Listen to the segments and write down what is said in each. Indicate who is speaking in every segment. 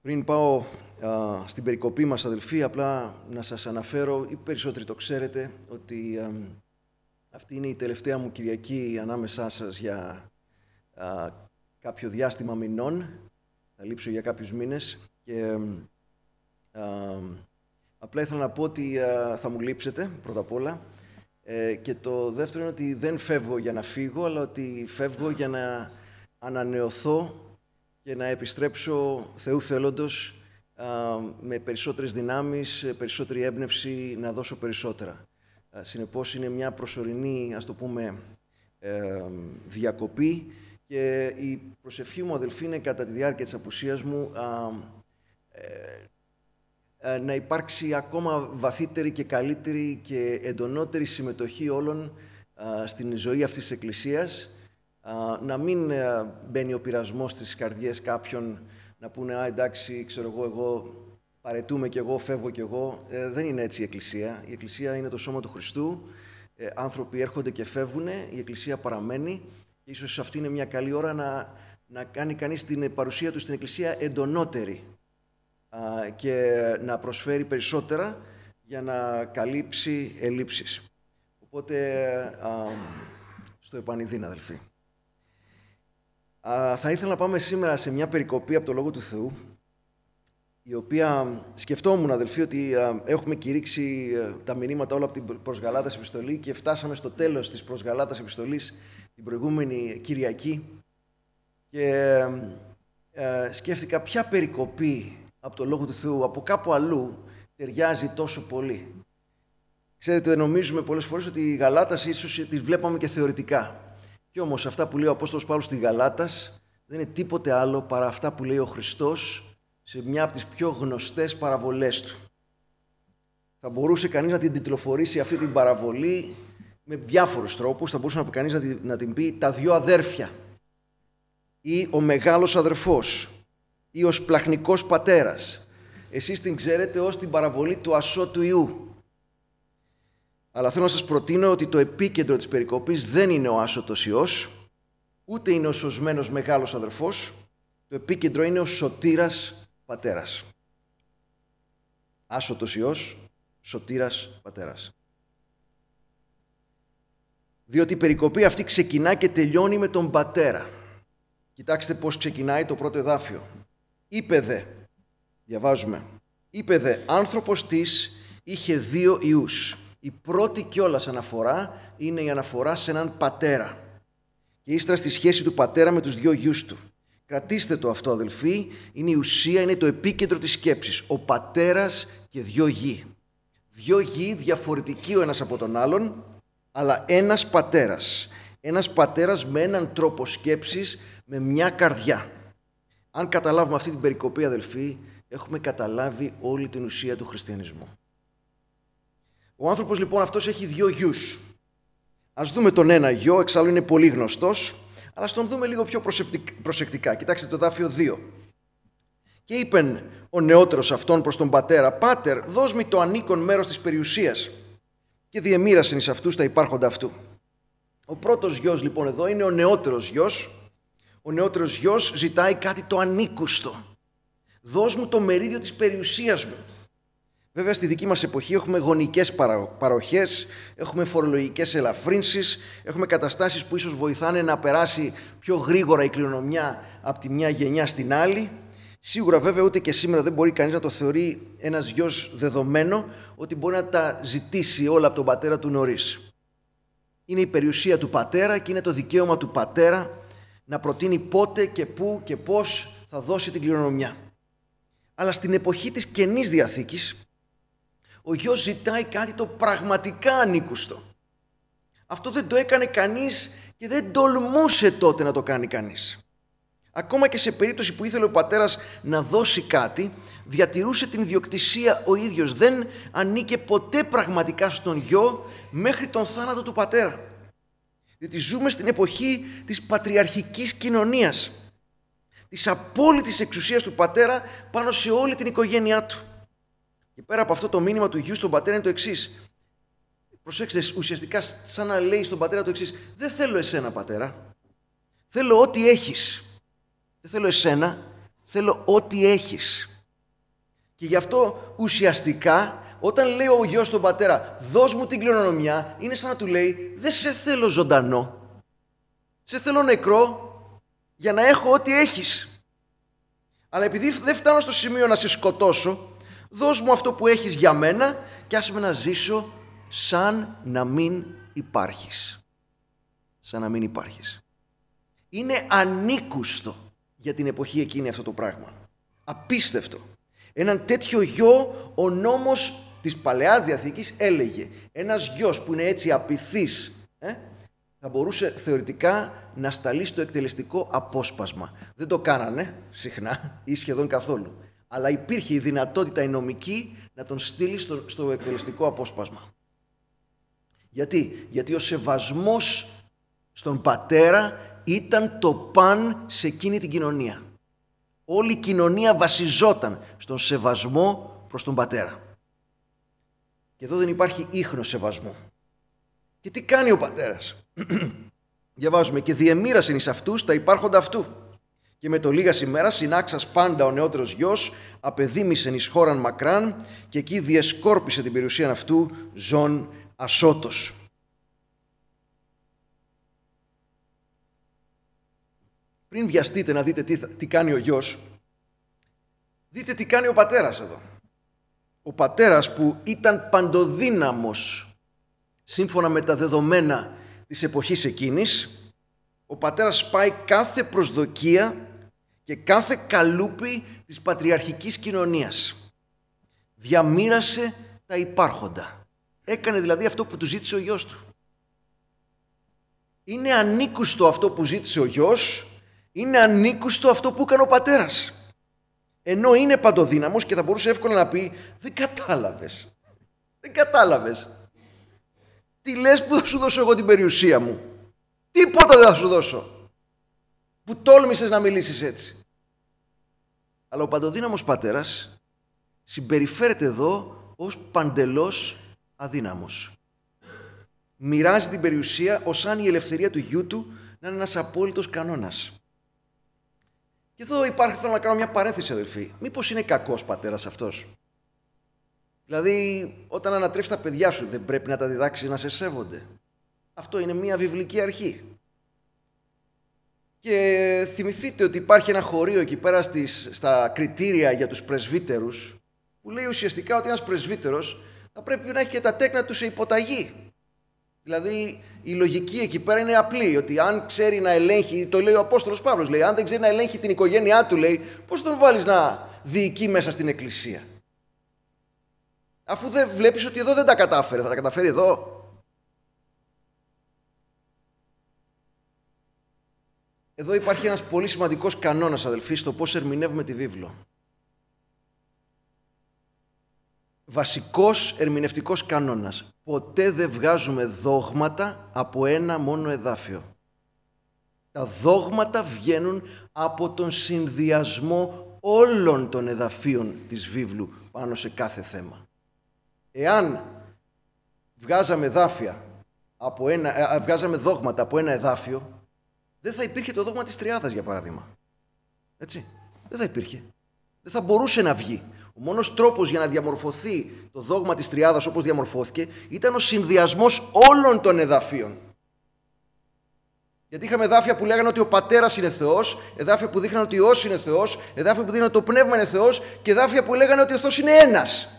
Speaker 1: Πριν πάω στην περικοπή μας, αδελφοί, απλά να σας αναφέρω, ή περισσότεροι το ξέρετε, ότι αυτή είναι η τελευταία μου Κυριακή ανάμεσά σας για κάποιο διάστημα μηνών. Θα λείψω για κάποιους μήνες και απλά ήθελα να πω ότι θα μου λείψετε, πρώτα απ' όλα. Και το δεύτερο είναι ότι δεν φεύγω για να φύγω, αλλά ότι φεύγω για να ανανεωθώ και να επιστρέψω Θεού θέλοντος με περισσότερες δυνάμεις, περισσότερη έμπνευση, να δώσω περισσότερα. Συνεπώς είναι μια προσωρινή, ας το πούμε, διακοπή και η προσευχή μου, αδελφοί, είναι κατά τη διάρκεια της απουσίας μου να υπάρξει ακόμα βαθύτερη και καλύτερη και εντονότερη συμμετοχή όλων στην ζωή αυτής της Εκκλησίας, να μην μπαίνει ο πειρασμός στις καρδιές κάποιων να πούνε εντάξει, ξέρω εγώ παρετούμε κι εγώ, φεύγω κι εγώ. Δεν είναι έτσι η Εκκλησία. Η Εκκλησία είναι το σώμα του Χριστού. Άνθρωποι έρχονται και φεύγουν, η Εκκλησία παραμένει. Και ίσως αυτή είναι μια καλή ώρα να κάνει κανείς την παρουσία του στην Εκκλησία εντονότερη και να προσφέρει περισσότερα για να καλύψει ελλείψεις. Οπότε, στο επανειδήν, αδελφοί. Θα ήθελα να πάμε σήμερα σε μια περικοπή από το Λόγο του Θεού, η οποία σκεφτόμουν, αδελφοί, ότι έχουμε κηρύξει τα μηνύματα όλα από την προς Γαλάτας επιστολή και φτάσαμε στο τέλος της προς Γαλάτας επιστολής την προηγούμενη Κυριακή και σκέφτηκα ποια περικοπή από το Λόγο του Θεού, από κάπου αλλού, ταιριάζει τόσο πολύ. Ξέρετε, νομίζουμε πολλές φορές ότι η Γαλάτας ίσως τη βλέπαμε και θεωρητικά. Και όμως αυτά που λέει ο Απόστολος Παύλος στη Γαλάτας δεν είναι τίποτε άλλο παρά αυτά που λέει ο Χριστός σε μια από τις πιο γνωστές παραβολές του. Θα μπορούσε κανείς να την τιτλοφορήσει αυτή την παραβολή με διάφορους τρόπους. Θα μπορούσε κανείς να την πει τα δυο αδέρφια ή ο μεγάλος αδερφός ή ο σπλαχνικός πατέρας. Εσείς την ξέρετε ως την παραβολή του ασώτου Ιού. Αλλά θέλω να σας προτείνω ότι το επίκεντρο της περικοπής δεν είναι ο άσωτος Υιός, ούτε είναι ο σωσμένος μεγάλος αδερφός. Το επίκεντρο είναι ο σωτήρας πατέρας. Άσωτος Υιός, σωτήρας πατέρας. Διότι η περικοπή αυτή ξεκινά και τελειώνει με τον πατέρα. Κοιτάξτε πώς ξεκινάει το πρώτο εδάφιο. Είπε δε, διαβάζουμε, είπε δε, άνθρωπος της είχε 2 ιούς. Η πρώτη κιόλας αναφορά είναι η αναφορά σε έναν πατέρα. Και ύστερα στη σχέση του πατέρα με τους 2 γιους του. Κρατήστε το αυτό, αδελφοί, είναι η ουσία, είναι το επίκεντρο της σκέψης. Ο πατέρας και 2 γη. 2 γη διαφορετικοί ο ένας από τον άλλον, αλλά ένας πατέρας. Ένας πατέρας με έναν τρόπο σκέψης, με μια καρδιά. Αν καταλάβουμε αυτή την περικοπή, αδελφοί, έχουμε καταλάβει όλη την ουσία του χριστιανισμού. Ο άνθρωπος λοιπόν αυτός έχει 2 γιους. Ας δούμε τον ένα γιο, εξάλλου είναι πολύ γνωστός, αλλά ας τον δούμε λίγο πιο προσεκτικά. Κοιτάξτε το εδάφιο 2. Και είπεν ο νεότερος αυτόν προς τον πατέρα, «Πάτερ, δώσ' μη το ανήκον μέρος της περιουσίας». Και διεμοίρασεν εις αυτούς τα υπάρχοντα αυτού. Ο πρώτος γιος λοιπόν εδώ είναι ο νεότερος γιος. Ο νεότερος γιος ζητάει κάτι το ανήκουστο. «Δώσ' μου το μερίδιο της περιουσίας μου». Βέβαια, στη δική μας εποχή έχουμε γονικές παροχές, έχουμε φορολογικές ελαφρύνσεις, έχουμε καταστάσεις που ίσως βοηθάνε να περάσει πιο γρήγορα η κληρονομιά από τη μια γενιά στην άλλη. Σίγουρα, βέβαια, ούτε και σήμερα δεν μπορεί κανείς να το θεωρεί ένας γιος δεδομένο ότι μπορεί να τα ζητήσει όλα από τον πατέρα του νωρίς. Είναι η περιουσία του πατέρα και είναι το δικαίωμα του πατέρα να προτείνει πότε και πού και πώς θα δώσει την κληρονομιά. Αλλά στην εποχή της Καινής Διαθήκης, ο γιος ζητάει κάτι το πραγματικά ανήκουστο. Αυτό δεν το έκανε κανείς και δεν τολμούσε τότε να το κάνει κανείς. Ακόμα και σε περίπτωση που ήθελε ο πατέρας να δώσει κάτι, διατηρούσε την ιδιοκτησία ο ίδιος. Δεν ανήκε ποτέ πραγματικά στον γιο μέχρι τον θάνατο του πατέρα. Διότι ζούμε στην εποχή της πατριαρχικής κοινωνίας, της απόλυτης εξουσίας του πατέρα πάνω σε όλη την οικογένειά του. Και πέρα από αυτό το μήνυμα του γιου στον πατέρα είναι το εξής. Προσέξτε, ουσιαστικά σαν να λέει στον πατέρα το εξής. Δεν θέλω εσένα, πατέρα. Θέλω ό,τι έχεις. Δεν θέλω εσένα. Θέλω ό,τι έχεις. Και γι' αυτό ουσιαστικά όταν λέει ο γιος στον πατέρα «δώσ' μου την κληρονομιά», είναι σαν να του λέει «δεν σε θέλω ζωντανό, σε θέλω νεκρό για να έχω ό,τι έχεις. Αλλά επειδή δεν φτάνω στο σημείο να σε σκοτώσω, δώσ' μου αυτό που έχεις για μένα και άσε με να ζήσω σαν να μην υπάρχεις». Σαν να μην υπάρχεις. Είναι ανήκουστο για την εποχή εκείνη αυτό το πράγμα. Απίστευτο. Έναν τέτοιο γιο ο νόμος της Παλαιάς Διαθήκης έλεγε ένας γιος που είναι έτσι απειθής θα μπορούσε θεωρητικά να σταλεί στο εκτελεστικό απόσπασμα. Δεν το κάνανε συχνά ή σχεδόν καθόλου. Αλλά υπήρχε η δυνατότητα η νομική να τον στείλει στο εκτελεστικό απόσπασμα. Γιατί ο σεβασμός στον πατέρα ήταν το παν σε εκείνη την κοινωνία. Όλη η κοινωνία βασιζόταν στον σεβασμό προς τον πατέρα. Και εδώ δεν υπάρχει ίχνος σεβασμού. Και τι κάνει ο πατέρας? Διαβάζουμε «και διεμοίρασεν εις αυτούς τα υπάρχοντα αυτού. Και με το λίγας ημέρας συνάξας πάντα ο νεότερος γιος απεδίμησεν εις χώραν μακράν και εκεί διεσκόρπισε την περιουσία αυτού ζών ασώτος». Πριν βιαστείτε να δείτε τι κάνει ο γιος, δείτε τι κάνει ο πατέρας εδώ. Ο πατέρας που ήταν παντοδύναμος σύμφωνα με τα δεδομένα της εποχής εκείνης, ο πατέρας σπάει κάθε προσδοκία και κάθε καλούπι της πατριαρχικής κοινωνίας. Διαμοίρασε τα υπάρχοντα. Έκανε δηλαδή αυτό που του ζήτησε ο γιος του. Είναι ανήκουστο αυτό που ζήτησε ο γιος, είναι ανήκουστο αυτό που έκανε ο πατέρας. Ενώ είναι παντοδύναμος και θα μπορούσε εύκολα να πει «δεν κατάλαβες, δεν κατάλαβες. Τι λες που θα σου δώσω εγώ την περιουσία μου? Τίποτα δεν θα σου δώσω. Που τόλμησες να μιλήσεις έτσι». Αλλά ο παντοδύναμος πατέρας συμπεριφέρεται εδώ ως παντελώς αδύναμος. Μοιράζει την περιουσία ως αν η ελευθερία του γιού του να είναι ένας απόλυτος κανόνας. Και εδώ θέλω να κάνω μια παρένθεση, αδελφοί. Μήπως είναι κακός πατέρας αυτός? Δηλαδή, όταν ανατρέφεις τα παιδιά σου, δεν πρέπει να τα διδάξεις να σε σέβονται? Αυτό είναι μια βιβλική αρχή. Και θυμηθείτε ότι υπάρχει ένα χωρίο εκεί πέρα στα κριτήρια για τους πρεσβύτερους, που λέει ουσιαστικά ότι ένας πρεσβύτερος θα πρέπει να έχει και τα τέκνα του σε υποταγή. Δηλαδή, η λογική εκεί πέρα είναι απλή, ότι αν ξέρει να ελέγχει, το λέει ο Απόστολος Παύλος, λέει, αν δεν ξέρει να ελέγχει την οικογένειά του, λέει, πώς τον βάλεις να διοικεί μέσα στην εκκλησία? Αφού δεν βλέπεις ότι εδώ δεν τα κατάφερε, θα τα καταφέρει εδώ? Εδώ υπάρχει ένας πολύ σημαντικός κανόνας, αδελφοί, στο πώς ερμηνεύουμε τη βίβλο. Βασικός ερμηνευτικός κανόνας. Ποτέ δεν βγάζουμε δόγματα από ένα μόνο εδάφιο. Τα δόγματα βγαίνουν από τον συνδυασμό όλων των εδαφίων της βίβλου πάνω σε κάθε θέμα. Εάν βγάζαμε δόγματα από ένα εδάφιο, δεν θα υπήρχε το δόγμα της Τριάδας, για παράδειγμα. Έτσι, δεν θα υπήρχε. Δεν θα μπορούσε να βγει. Ο μόνος τρόπος για να διαμορφωθεί το δόγμα της Τριάδας όπως διαμορφώθηκε ήταν ο συνδυασμός όλων των εδαφίων. Γιατί είχαμε εδάφια που λέγανε ότι ο Πατέρας είναι Θεός, εδάφια που δείχναν ότι ο Υιός είναι Θεός, εδάφια που δείχναν ότι το Πνεύμα είναι Θεός και εδάφια που λέγανε ότι ο Θεός είναι ένας.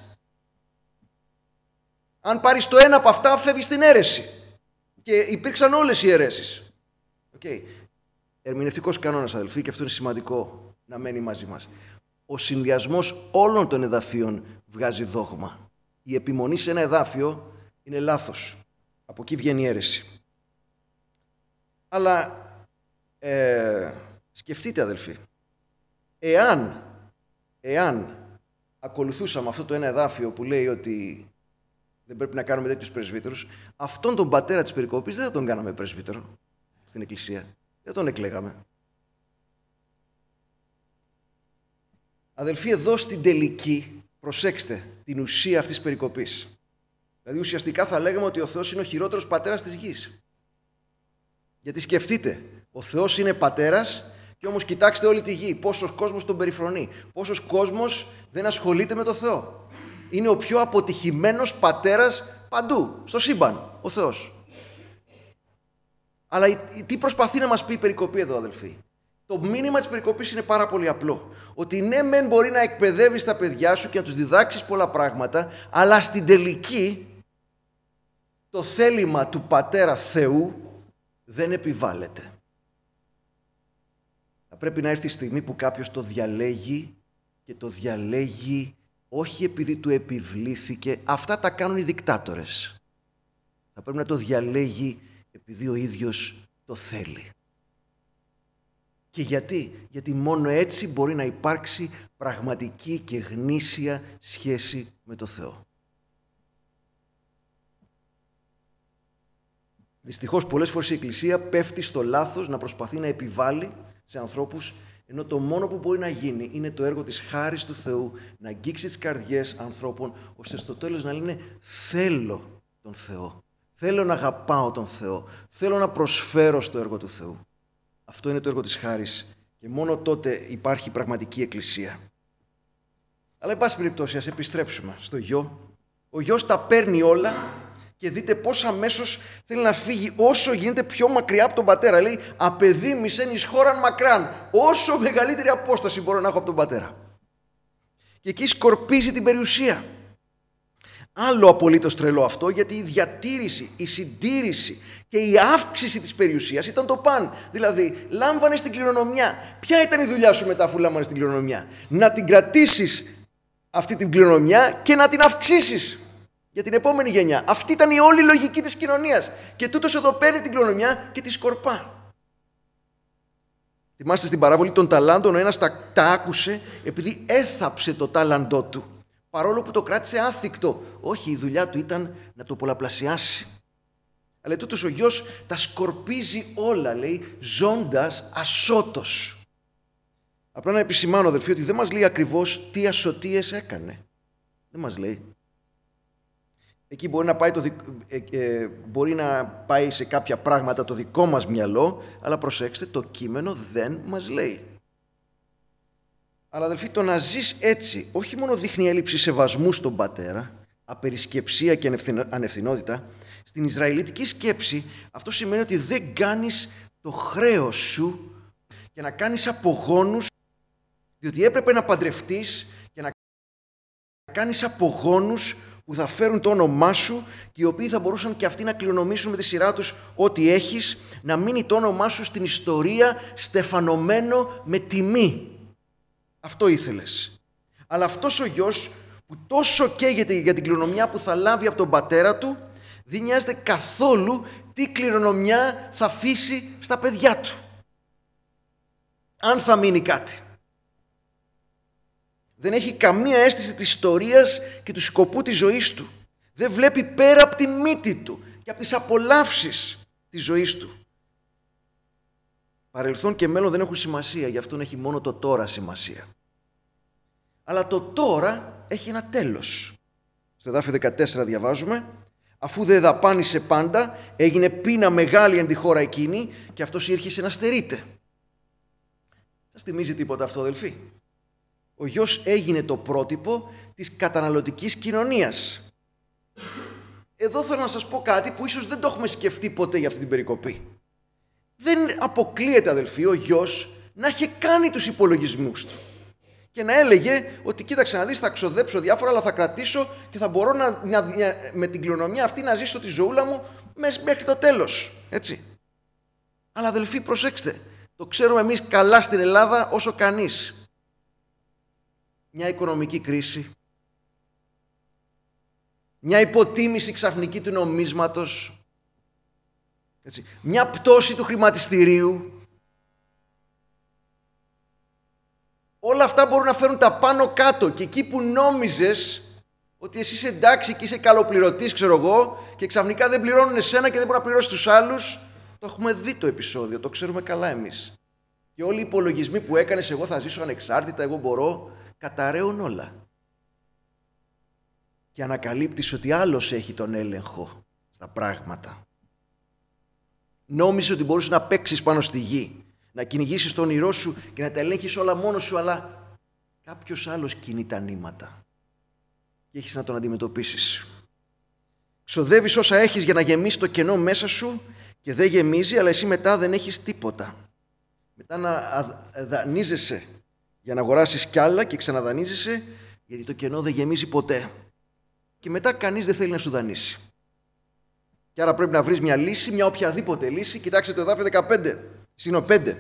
Speaker 1: Αν πάρεις το ένα από αυτά, φεύγεις στην αίρεση. Και υπήρξαν όλες οι αιρέσεις. Ερμηνευτικός κανόνας, αδελφοί, και αυτό είναι σημαντικό να μένει μαζί μας. Ο συνδυασμός όλων των εδαφίων βγάζει δόγμα. Η επιμονή σε ένα εδάφιο είναι λάθος. Από εκεί βγαίνει η αίρεση. Αλλά σκεφτείτε, αδελφοί, εάν ακολουθούσαμε αυτό το ένα εδάφιο που λέει ότι δεν πρέπει να κάνουμε τέτοιους πρεσβύτερους, αυτόν τον πατέρα της περικοπής δεν θα τον κάναμε πρεσβύτερο στην εκκλησία. Δεν τον εκλέγαμε. Αδελφοί, εδώ στην τελική, προσέξτε την ουσία αυτής της περικοπής. Δηλαδή ουσιαστικά θα λέγαμε ότι ο Θεός είναι ο χειρότερος πατέρας της γης. Γιατί σκεφτείτε, ο Θεός είναι πατέρας Και όμως κοιτάξτε όλη τη γη, πόσος κόσμος τον περιφρονεί, πόσος κόσμος δεν ασχολείται με το Θεό. Είναι ο πιο αποτυχημένος πατέρας παντού, στο σύμπαν, ο Θεός. Αλλά τι προσπαθεί να μας πει η περικοπή εδώ, αδελφοί? Το μήνυμα της περικοπής είναι πάρα πολύ απλό. Ότι ναι, μεν μπορεί να εκπαιδεύεις τα παιδιά σου και να τους διδάξεις πολλά πράγματα, αλλά στην τελική το θέλημα του Πατέρα Θεού δεν επιβάλλεται. Θα πρέπει να έρθει η στιγμή που κάποιος το διαλέγει και το διαλέγει όχι επειδή του επιβλήθηκε. Αυτά τα κάνουν οι δικτάτορες. Θα πρέπει να το διαλέγει επειδή ο ίδιος το θέλει. Και γιατί? Γιατί μόνο έτσι μπορεί να υπάρξει πραγματική και γνήσια σχέση με το Θεό. Δυστυχώς πολλές φορές η Εκκλησία πέφτει στο λάθος να προσπαθεί να επιβάλλει σε ανθρώπους, ενώ το μόνο που μπορεί να γίνει είναι το έργο της χάρις του Θεού να αγγίξει τις καρδιές ανθρώπων, ώστε στο τέλος να λένε θέλω τον Θεό, θέλω να αγαπάω τον Θεό, θέλω να προσφέρω στο έργο του Θεού. Αυτό είναι το έργο της χάρις και μόνο τότε υπάρχει πραγματική Εκκλησία. Αλλά εν πάση περιπτώσει ας επιστρέψουμε στο γιο. Ο γιος τα παίρνει όλα και δείτε πώς αμέσως θέλει να φύγει όσο γίνεται πιο μακριά από τον πατέρα. Λέει απεδίμησεν εις χώραν μακράν. Όσο μεγαλύτερη απόσταση μπορώ να έχω από τον πατέρα. Και εκεί σκορπίζει την περιουσία. Άλλο απολύτως τρελό αυτό, γιατί η διατήρηση, η συντήρηση και η αύξηση της περιουσίας ήταν το παν. Δηλαδή, λάμβανες την κληρονομιά. Ποια ήταν η δουλειά σου μετά αφού λάμβανες την κληρονομιά? Να την κρατήσεις αυτή την κληρονομιά και να την αυξήσεις για την επόμενη γενιά. Αυτή ήταν η όλη λογική της κοινωνίας. Και τούτος εδώ παίρνει την κληρονομιά και τη σκορπά. Θυμάστε στην παράβολη των ταλάντων, ο ένας τα άκουσε επειδή έθαψε το τάλαντό του. Παρόλο που το κράτησε άθικτο. Όχι, η δουλειά του ήταν να το πολλαπλασιάσει. Αλλά τούτος ο γιος τα σκορπίζει όλα, λέει, ζώντας ασώτος. Απλά να επισημάνω, αδελφοί, ότι δεν μας λέει ακριβώς τι ασωτίες έκανε. Δεν μας λέει. Εκεί μπορεί να πάει σε κάποια πράγματα το δικό μας μυαλό, αλλά προσέξτε, το κείμενο δεν μας λέει. Αλλά αδελφοί, το να ζεις έτσι όχι μόνο δείχνει έλλειψη σεβασμού στον πατέρα, απερισκεψία και ανευθυνότητα. Στην Ισραηλιτική σκέψη αυτό σημαίνει ότι δεν κάνεις το χρέος σου και να κάνεις απογόνους, διότι έπρεπε να παντρευτείς και να κάνεις απογόνους που θα φέρουν το όνομά σου και οι οποίοι θα μπορούσαν και αυτοί να κληρονομήσουν με τη σειρά τους ό,τι έχεις, να μείνει το όνομά σου στην ιστορία στεφανωμένο με τιμή. Αυτό ήθελες. Αλλά αυτός ο γιος που τόσο καίγεται για την κληρονομιά που θα λάβει από τον πατέρα του, δεν νοιάζεται καθόλου τι κληρονομιά θα αφήσει στα παιδιά του. Αν θα μείνει κάτι. Δεν έχει καμία αίσθηση της ιστορίας και του σκοπού της ζωής του. Δεν βλέπει πέρα από τη μύτη του και από τις απολαύσεις της ζωής του. Παρελθόν και μέλλον δεν έχουν σημασία, γι' αυτόν έχει μόνο το τώρα σημασία. Αλλά το τώρα έχει ένα τέλος. Στο εδάφιο 14 διαβάζουμε, αφού δεν δαπάνησε πάντα, έγινε πείνα μεγάλη εν τη χώρα εκείνη και αυτός ήρχισε να στερείται. Σας θυμίζει τίποτα αυτό, αδελφοί? Ο γιος έγινε το πρότυπο της καταναλωτικής κοινωνίας. Εδώ θέλω να σας πω κάτι που ίσως δεν το έχουμε σκεφτεί ποτέ για αυτή την περικοπή. Δεν αποκλείεται, αδελφοί, ο γιος να είχε κάνει τους υπολογισμούς του και να έλεγε ότι κοίταξε να δεις, θα ξοδέψω διάφορα, αλλά θα κρατήσω και θα μπορώ με την κληρονομιά αυτή να ζήσω τη ζωούλα μου μέχρι το τέλος. Έτσι. Αλλά αδελφοί, προσέξτε, το ξέρουμε εμείς καλά στην Ελλάδα όσο κανείς. Μια οικονομική κρίση, μια υποτίμηση ξαφνική του νομίσματος, έτσι, μια πτώση του χρηματιστηρίου. Όλα αυτά μπορούν να φέρουν τα πάνω κάτω και εκεί που νόμιζες ότι εσύ είσαι εντάξει και είσαι καλοπληρωτής, ξέρω εγώ, και ξαφνικά δεν πληρώνουν εσένα και δεν μπορεί να πληρώσει τους άλλους. Το έχουμε δει το επεισόδιο, το ξέρουμε καλά εμείς. Και όλοι οι υπολογισμοί που έκανες, εγώ θα ζήσω ανεξάρτητα, εγώ μπορώ, καταραίουν όλα. Και ανακαλύπτεις ότι άλλος έχει τον έλεγχο στα πράγματα. Νόμιζες ότι μπορούσε να παίξεις πάνω στη γη, να κυνηγήσεις το όνειρό σου και να τα ελέγχεις όλα μόνος σου, αλλά κάποιος άλλος κινεί τα νήματα και έχεις να τον αντιμετωπίσεις. Ξοδεύεις όσα έχεις για να γεμίσει το κενό μέσα σου και δεν γεμίζει, αλλά εσύ μετά δεν έχεις τίποτα. Μετά να δανείζεσαι για να αγοράσεις κι άλλα και ξαναδανείζεσαι, γιατί το κενό δεν γεμίζει ποτέ. Και μετά κανείς δεν θέλει να σου δανείσει. Και άρα πρέπει να βρεις μια λύση, μια οποιαδήποτε λύση. Κοιτάξτε το εδάφιο 15. Συγγνώμη, 5.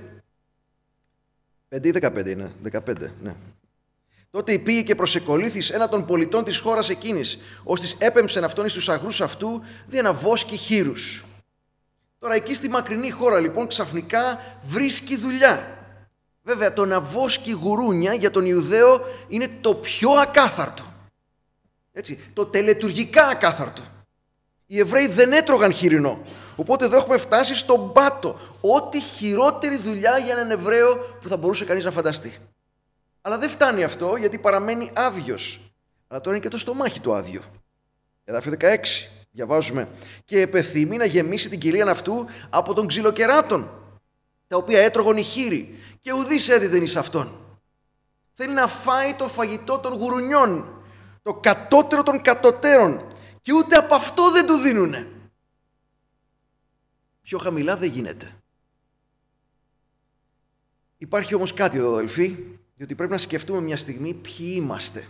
Speaker 1: 5 ή 15 είναι. 15, ναι. Τότε υπήγε και προσεκολήθης ένα των πολιτών της χώρας εκείνης, ώστις έπεμψεν αυτόν εις τους αγρούς αυτού, δι' ένα βόσκι χείρους. Τώρα εκεί στη μακρινή χώρα λοιπόν ξαφνικά βρίσκει δουλειά. Βέβαια το να βόσκει γουρούνια για τον Ιουδαίο είναι το πιο ακάθαρτο. Έτσι, το τελετουργικά ακάθαρτο. Οι Εβραίοι δεν έτρωγαν χοιρινό. Οπότε εδώ έχουμε φτάσει στον πάτο. Ό,τι χειρότερη δουλειά για έναν Εβραίο που θα μπορούσε κανείς να φανταστεί. Αλλά δεν φτάνει αυτό, γιατί παραμένει άδειος. Αλλά τώρα είναι και το στομάχι του άδειο. Εδάφιο 16. Διαβάζουμε. Και επεθύμη να γεμίσει την κοιλίαν αυτού από των ξυλοκεράτων, τα οποία έτρωγαν οι χείροι, και ουδής έδιδεν εις αυτόν. Θέλει να φάει το φαγητό των γουρουνιών, το κατώτερο των κατωτέρων, και ούτε από αυτό δεν του δίνουνε. Πιο χαμηλά δεν γίνεται. Υπάρχει όμως κάτι εδώ, αδελφοί, διότι πρέπει να σκεφτούμε μια στιγμή ποιοι είμαστε.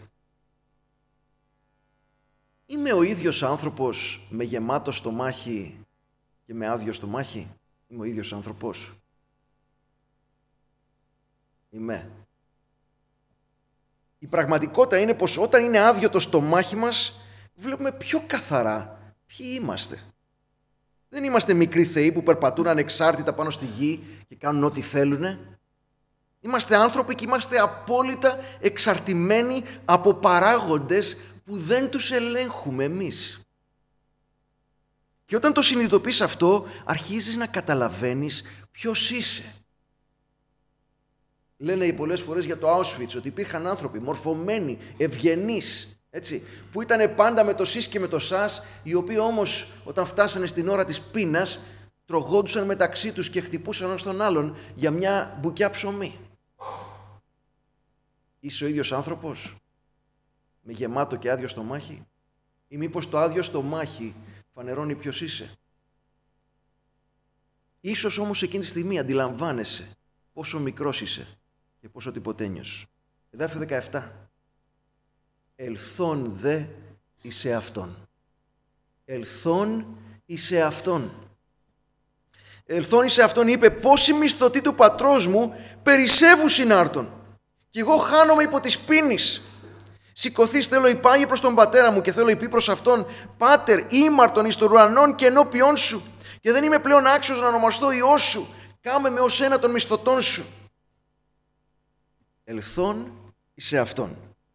Speaker 1: Είμαι ο ίδιος άνθρωπος με γεμάτο στομάχι και με άδειο στομάχι? Είμαι ο ίδιος άνθρωπος? Είμαι. Η πραγματικότητα είναι πως όταν είναι άδειο το στομάχι μας, βλέπουμε πιο καθαρά ποιοι είμαστε. Δεν είμαστε μικροί θεοί που περπατούν ανεξάρτητα πάνω στη γη και κάνουν ό,τι θέλουνε. Είμαστε άνθρωποι και είμαστε απόλυτα εξαρτημένοι από παράγοντες που δεν τους ελέγχουμε εμείς. Και όταν το συνειδητοποιείς αυτό, αρχίζεις να καταλαβαίνεις ποιος είσαι. Λένε πολλές φορές για το Auschwitz ότι υπήρχαν άνθρωποι μορφωμένοι, ευγενείς, έτσι, που ήταν πάντα με το σεις και με το σας, οι οποίοι όμως όταν φτάσανε στην ώρα της πείνας τρογόντουσαν μεταξύ τους και χτυπούσαν ένας τον άλλον για μια μπουκιά ψωμί. Είσαι ο ίδιος άνθρωπος με γεμάτο και άδειο στομάχι, ή μήπως το άδειο στομάχι φανερώνει ποιος είσαι? Ίσως όμως εκείνη τη στιγμή αντιλαμβάνεσαι πόσο μικρός είσαι και πόσο τυποτένιος. Εδάφιο 17. Ελθόν δε εις εαυτόν. Ελθόν εις εαυτόν. Ελθόν εις εαυτόν, είπε, πόσοι μισθωτοί του πατρός μου περισσεύουν συνάρτων και εγώ χάνομαι υπό της πείνης. Σηκωθείς, θέλω υπάγει προς τον πατέρα μου και θέλω υπή προς αυτόν, Πάτερ, ήμαρτον εις των ουρανών και ενώπιόν σου, και δεν είμαι πλέον άξιος να ονομαστώ Υιός σου, κάμε με ως ένα των μισθωτών σου. Ελθόν εις εαυτόν.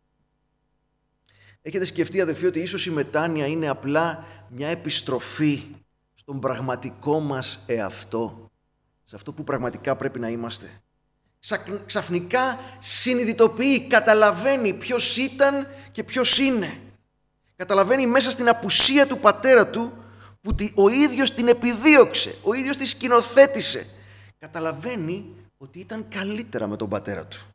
Speaker 1: Έχετε σκεφτεί, αδελφοί, ότι ίσως η μετάνοια είναι απλά μια επιστροφή στον πραγματικό μας εαυτό, σε αυτό που πραγματικά πρέπει να είμαστε? Ξαφνικά συνειδητοποιεί, καταλαβαίνει ποιος ήταν και ποιος είναι. Καταλαβαίνει μέσα στην απουσία του πατέρα του, που ο ίδιος την επιδίωξε, ο ίδιος τη σκηνοθέτησε. Καταλαβαίνει ότι ήταν καλύτερα με τον πατέρα του.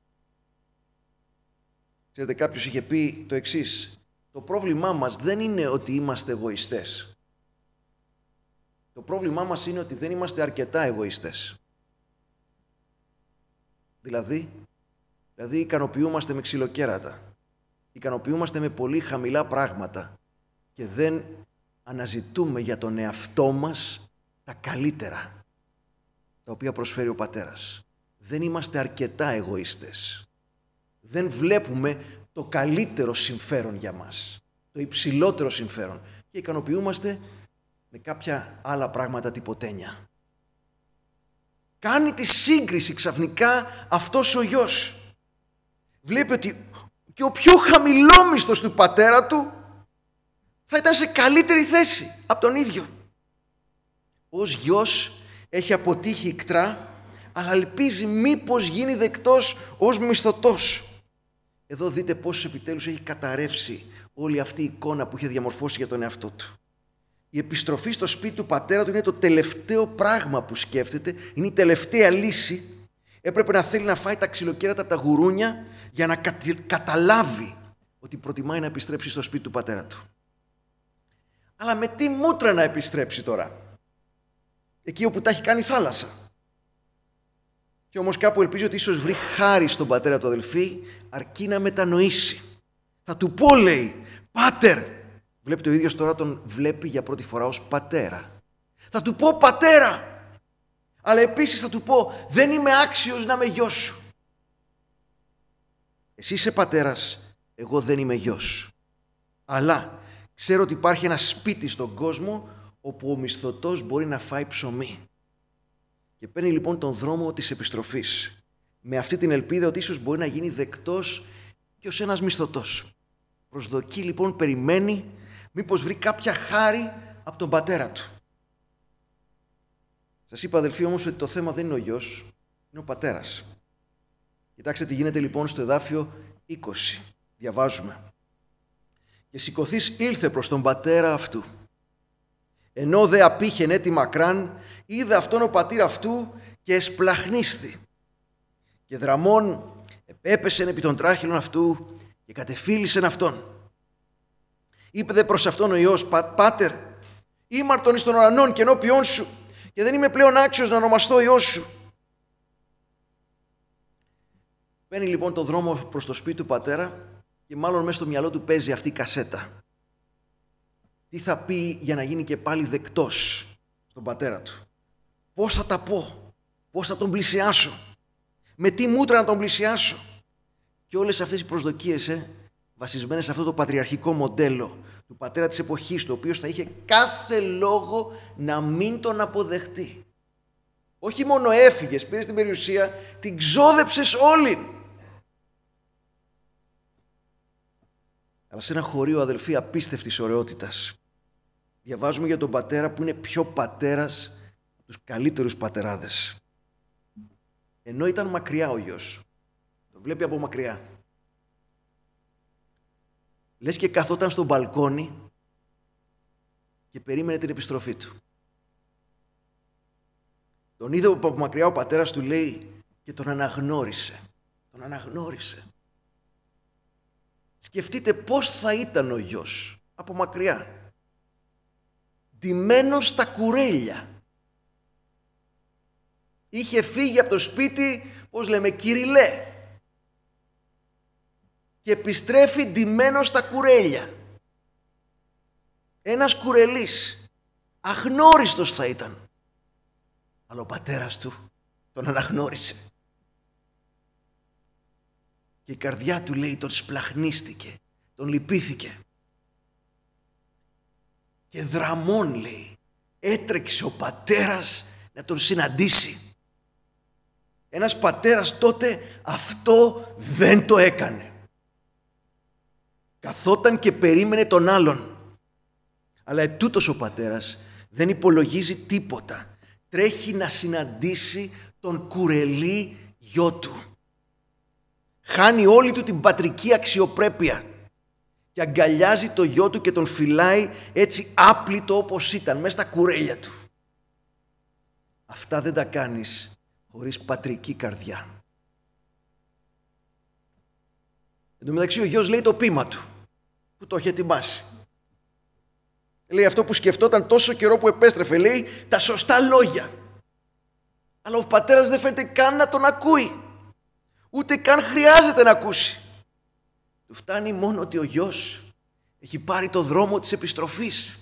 Speaker 1: Ξέρετε, κάποιος είχε πει το εξής: το πρόβλημά μας δεν είναι ότι είμαστε εγωιστές. Το πρόβλημά μας είναι ότι δεν είμαστε αρκετά εγωιστές. Δηλαδή ικανοποιούμαστε με ξυλοκέρατα, ικανοποιούμαστε με πολύ χαμηλά πράγματα και δεν αναζητούμε για τον εαυτό μας τα καλύτερα, τα οποία προσφέρει ο πατέρας. Δεν είμαστε αρκετά εγωιστές. Δεν βλέπουμε το καλύτερο συμφέρον για μας, το υψηλότερο συμφέρον, και ικανοποιούμαστε με κάποια άλλα πράγματα τυποτένια. Κάνει τη σύγκριση ξαφνικά αυτός ο γιος. Βλέπει ότι και ο πιο χαμηλόμισθος του πατέρα του θα ήταν σε καλύτερη θέση από τον ίδιο. Ως γιος έχει αποτύχει ικτρά, αλλά ελπίζει μήπως γίνει δεκτός ως μισθωτός. Εδώ δείτε πώς επιτέλους έχει καταρρεύσει όλη αυτή η εικόνα που είχε διαμορφώσει για τον εαυτό του. Η επιστροφή στο σπίτι του πατέρα του είναι το τελευταίο πράγμα που σκέφτεται, είναι η τελευταία λύση, Έπρεπε να θέλει να φάει τα ξυλοκέρατα από τα γουρούνια για να καταλάβει ότι προτιμάει να επιστρέψει στο σπίτι του πατέρα του. Αλλά με τι μούτρα να επιστρέψει τώρα? Εκεί όπου τα έχει κάνει θάλασσα. Και όμως κάπου ελπίζει ότι ίσως βρει χάρη στον πατέρα του, αδελφοί, αρκεί να μετανοήσει. Θα του πω, λέει, πάτερ. Βλέπει το ίδιος τώρα, τον βλέπει για πρώτη φορά ως πατέρα. Θα του πω, πατέρα. Αλλά επίσης θα του πω, δεν είμαι άξιος να είμαι γιος σου. Εσύ είσαι πατέρας, εγώ δεν είμαι γιος. Αλλά ξέρω ότι υπάρχει ένα σπίτι στον κόσμο όπου ο μισθωτός μπορεί να φάει ψωμί. Και παίρνει λοιπόν τον δρόμο της επιστροφής, με αυτή την ελπίδα ότι ίσως μπορεί να γίνει δεκτός και ως ένας μισθωτός. Προσδοκεί λοιπόν, περιμένει, μήπως βρει κάποια χάρη από τον πατέρα του. Σας είπα, αδελφοί, όμως, ότι το θέμα δεν είναι ο γιος, είναι ο πατέρας. Κοιτάξτε τι γίνεται λοιπόν στο εδάφιο 20. Διαβάζουμε. «Και σηκωθείς ήλθε προς τον πατέρα αυτού. Ενώ δε απήχεν έτη μακράν, είδε αυτόν ο πατήρ αυτού και εσπλαχνίσθη. Και δραμών επέπεσεν επί των τράχυλων αυτού και κατεφύλισεν αυτόν. Είπε δε προς αυτόν ο Υιός, πάτερ, ήμαρτον εις των ουρανών και ενώπιόν σου, και δεν είμαι πλέον άξιος να ονομαστώ Υιός σου». Παίρνει λοιπόν τον δρόμο προς το σπίτι του πατέρα και μάλλον μέσα στο μυαλό του παίζει αυτή η κασέτα. Τι θα πει για να γίνει και πάλι δεκτός στον πατέρα του? Πώς θα τα πω? Πώς θα τον πλησιάσω? Με τι μούτρα να τον πλησιάσω? Και όλες αυτές οι προσδοκίες βασισμένες σε αυτό το πατριαρχικό μοντέλο του πατέρα της εποχής του, ο οποίος θα είχε κάθε λόγο να μην τον αποδεχτεί. Όχι μόνο έφυγες, πήρες την περιουσία, την ξόδεψες όλη. Αλλά σε ένα χωρίο, αδελφοί, απίστευτης ωραιότητας, διαβάζουμε για τον πατέρα που είναι πιο πατέρας από τους καλύτερους πατεράδες. Ενώ ήταν μακριά ο γιος, τον βλέπει από μακριά. Λες και καθόταν στο μπαλκόνι και περίμενε την επιστροφή του. Τον είδε από μακριά ο πατέρας του, λέει, και τον αναγνώρισε. Τον αναγνώρισε. Σκεφτείτε πώς θα ήταν ο γιος από μακριά. Ντυμένος στα κουρέλια. Είχε φύγει από το σπίτι, πώς λέμε, κυριλέ. Και επιστρέφει ντυμένος στα κουρέλια. Ένας κουρελής. Αγνώριστος θα ήταν. Αλλά ο πατέρας του τον αναγνώρισε. Και η καρδιά του, λέει, τον σπλαχνίστηκε, τον λυπήθηκε. Και δραμών, λέει, έτρεξε ο πατέρας να τον συναντήσει. Ένας πατέρας τότε αυτό δεν το έκανε. Καθόταν και περίμενε τον άλλον. Αλλά ετούτος ο πατέρας δεν υπολογίζει τίποτα. Τρέχει να συναντήσει τον κουρελή γιο του. Χάνει όλη του την πατρική αξιοπρέπεια και αγκαλιάζει το γιο του και τον φυλάει έτσι άπλυτο όπως ήταν, μέσα στα κουρέλια του. Αυτά δεν τα κάνεις χωρίς πατρική καρδιά. Εν τω μεταξύ ο γιος λέει το ποίημα του, που το έχει ετοιμάσει. Λέει αυτό που σκεφτόταν τόσο καιρό που επέστρεφε, λέει τα σωστά λόγια. Αλλά ο πατέρας δεν φαίνεται καν να τον ακούει. Ούτε καν χρειάζεται να ακούσει. Του φτάνει μόνο ότι ο γιος έχει πάρει το δρόμο της επιστροφής.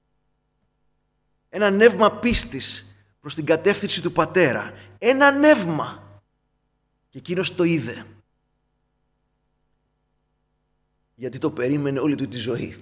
Speaker 1: Ένα νεύμα πίστης προς την κατεύθυνση του πατέρα. Ένα νεύμα. Και εκείνος το είδε. Γιατί το περίμενε όλη του τη ζωή.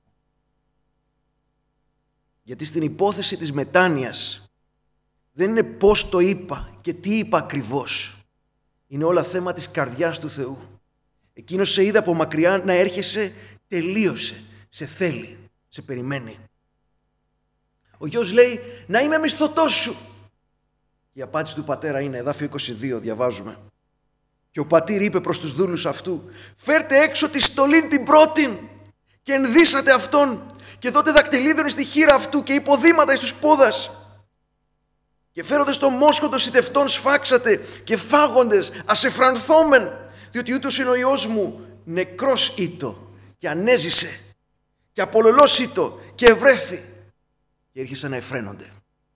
Speaker 1: Γιατί στην υπόθεση της μετάνοιας δεν είναι πώς το είπα και τι είπα ακριβώς. Είναι όλα θέμα της καρδιάς του Θεού. Εκείνος σε είδε από μακριά να έρχεσαι, τελείωσε, σε θέλει, σε περιμένει. Ο γιος λέει να είμαι μισθωτός σου. Η απάντηση του πατέρα είναι, εδάφιο 22 διαβάζουμε. Και ο πατήρ είπε προς τους δούλους αυτού, φέρτε έξω τη στολήν την πρώτην και ενδύσατε αυτόν και δώτε δακτυλίδων στη χείρα αυτού και υποδήματα εις τους πόδας. Και φέροντες το μόσχο των σιτευτών σφάξατε και φάγοντες ασεφρανθόμεν, διότι ούτως είναι ο Υιός μου νεκρός ήτο και ανέζησε και απολωλός ήτο και ευρέθη και άρχισαν να εφραίνονται.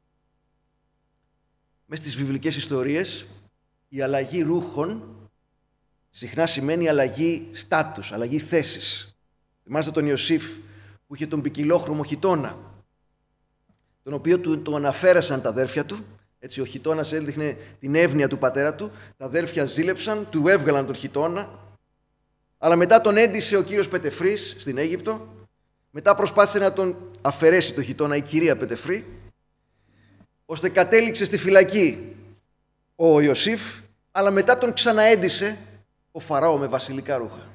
Speaker 1: Μες στις βιβλικές ιστορίες η αλλαγή ρούχων συχνά σημαίνει αλλαγή στάτους, αλλαγή θέσης. Θυμάστε τον Ιωσήφ που είχε τον ποικιλόχρωμο χιτώνα, τον οποίο του αναφέρασαν τα αδέρφια του. Έτσι ο χιτώνας έδειχνε την εύνοια του πατέρα του, τα αδέρφια ζήλεψαν, του έβγαλαν τον χιτώνα, αλλά μετά τον έντυσε ο κύριος Πετεφρής στην Αίγυπτο, μετά προσπάθησε να τον αφαιρέσει το χιτώνα η κυρία Πετεφρή, ώστε κατέληξε στη φυλακή ο Ιωσήφ, αλλά μετά τον ξαναέντυσε ο Φαράω με βασιλικά ρούχα.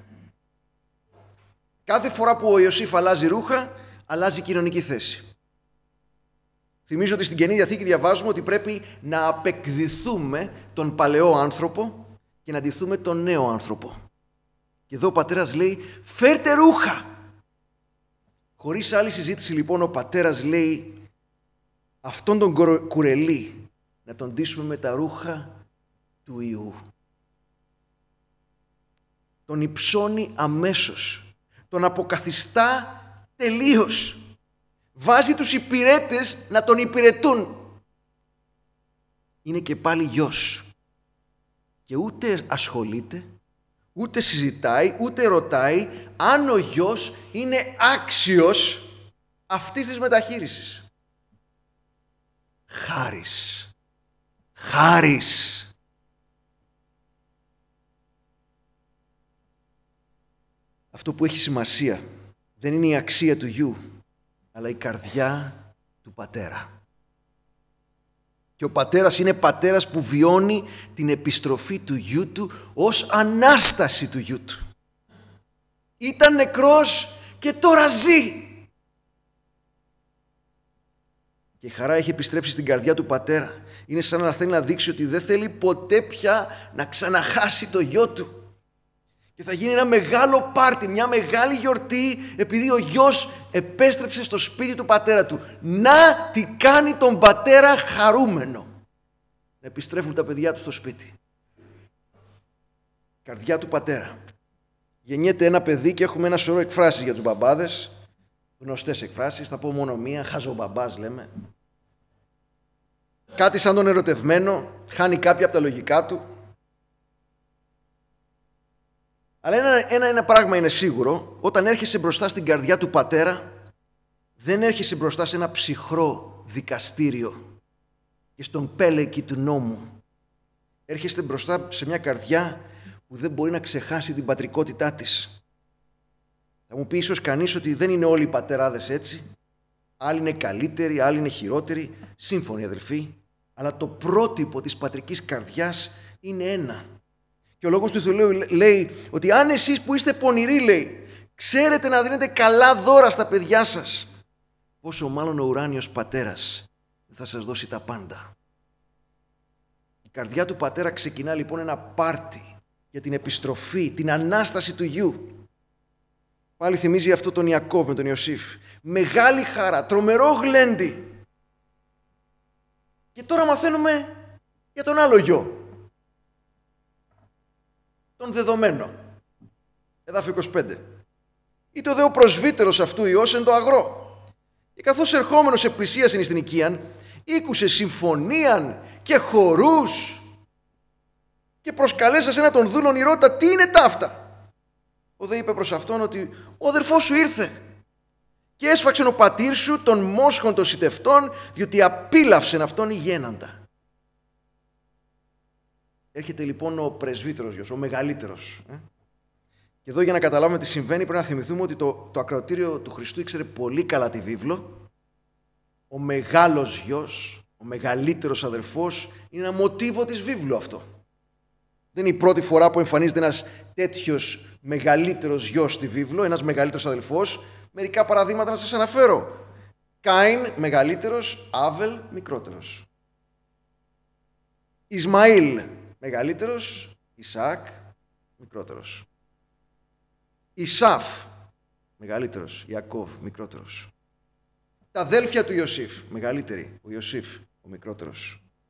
Speaker 1: Κάθε φορά που ο Ιωσήφ αλλάζει ρούχα, αλλάζει κοινωνική θέση. Θυμίζω ότι στην Καινή Διαθήκη διαβάζουμε ότι πρέπει να απεκδηθούμε τον παλαιό άνθρωπο και να ντυθούμε τον νέο άνθρωπο. Και εδώ ο πατέρας λέει φέρτε ρούχα. Χωρίς άλλη συζήτηση λοιπόν ο πατέρας λέει αυτόν τον κουρελί να τον ντύσουμε με τα ρούχα του Υιού. Τον υψώνει αμέσως, τον αποκαθιστά τελείως. Βάζει τους υπηρέτες να τον υπηρετούν. Είναι και πάλι γιος. Και ούτε ασχολείται, ούτε συζητάει, ούτε ρωτάει αν ο γιος είναι άξιος αυτής της μεταχείρισης. Χάρις. Χάρις. Αυτό που έχει σημασία δεν είναι η αξία του γιου, αλλά η καρδιά του πατέρα. Και ο πατέρας είναι πατέρας που βιώνει την επιστροφή του γιου του ως ανάσταση του γιου του. Ήταν νεκρός και τώρα ζει. Και η χαρά έχει επιστρέψει στην καρδιά του πατέρα. Είναι σαν να θέλει να δείξει ότι δεν θέλει ποτέ πια να ξαναχάσει το γιο του. Και θα γίνει ένα μεγάλο πάρτι, μια μεγάλη γιορτή, επειδή ο γιος επέστρεψε στο σπίτι του πατέρα του. Να τι κάνει τον πατέρα χαρούμενο. Να επιστρέφουν τα παιδιά του στο σπίτι. Καρδιά του πατέρα. Γεννιέται ένα παιδί και έχουμε ένα σωρό εκφράσεις για τους μπαμπάδες. Γνωστές εκφράσεις, θα πω μόνο μία, χαζομπαμπάς λέμε. Κάτι σαν τον ερωτευμένο, χάνει κάποια από τα λογικά του. Αλλά ένα πράγμα είναι σίγουρο, όταν έρχεσαι μπροστά στην καρδιά του πατέρα, δεν έρχεσαι μπροστά σε ένα ψυχρό δικαστήριο και στον πέλεκι του νόμου. Έρχεστε μπροστά σε μια καρδιά που δεν μπορεί να ξεχάσει την πατρικότητά της. Θα μου πει ίσως κανείς ότι δεν είναι όλοι οι πατεράδες έτσι. Άλλοι είναι καλύτεροι, άλλοι είναι χειρότεροι, σύμφωνοι αδελφοί. Αλλά το πρότυπο της πατρικής καρδιάς είναι ένα. Και ο Λόγος του Θεού λέει ότι αν εσείς που είστε πονηροί, λέει, ξέρετε να δίνετε καλά δώρα στα παιδιά σας, πόσο μάλλον ο ουράνιος πατέρας θα σας δώσει τα πάντα. Η καρδιά του πατέρα ξεκινά λοιπόν ένα πάρτι για την επιστροφή, την Ανάσταση του γιου. Πάλι θυμίζει αυτό τον Ιακώβ με τον Ιωσήφ. Μεγάλη χαρά, τρομερό γλέντι. Και τώρα μαθαίνουμε για τον άλλο γιο. Τον δεδομένο. Εδάφιο 25. Ήτο δε ο προσβύτερος αυτού Υιός εν το αγρό. Και καθώς ερχόμενος επλησίασεν στην οικίαν, ήκουσε συμφωνίαν και χορούς και προσκαλέσας ένα τον δούλον ηρώτα, τι είναι ταύτα. Ο δε είπε προς αυτόν ότι ο αδερφός σου ήρθε και έσφαξεν ο πατήρ σου των μόσχων των σιτευτών, διότι απίλαυσεν αυτόν η γέναντα. Έρχεται λοιπόν ο πρεσβύτερος γιος, ο μεγαλύτερος. Και εδώ για να καταλάβουμε τι συμβαίνει πρέπει να θυμηθούμε ότι το ακροατήριο του Χριστού ήξερε πολύ καλά τη βίβλο. Ο μεγάλος γιος, ο μεγαλύτερος αδερφός είναι ένα μοτίβο της βίβλου αυτό. Δεν είναι η πρώτη φορά που εμφανίζεται ένας τέτοιος μεγαλύτερος γιος στη βίβλο, ένας μεγαλύτερος αδελφός. Μερικά παραδείγματα να σας αναφέρω. Κάιν μεγαλύτερος, Άβελ μικρότερος. Ισμαήλ μεγαλύτερος, Ισαάκ μικρότερος. Ισάφ μεγαλύτερος, Ιακώβ μικρότερος. Τα αδέλφια του Ιωσήφ μεγαλύτεροι, ο Ιωσήφ ο μικρότερος.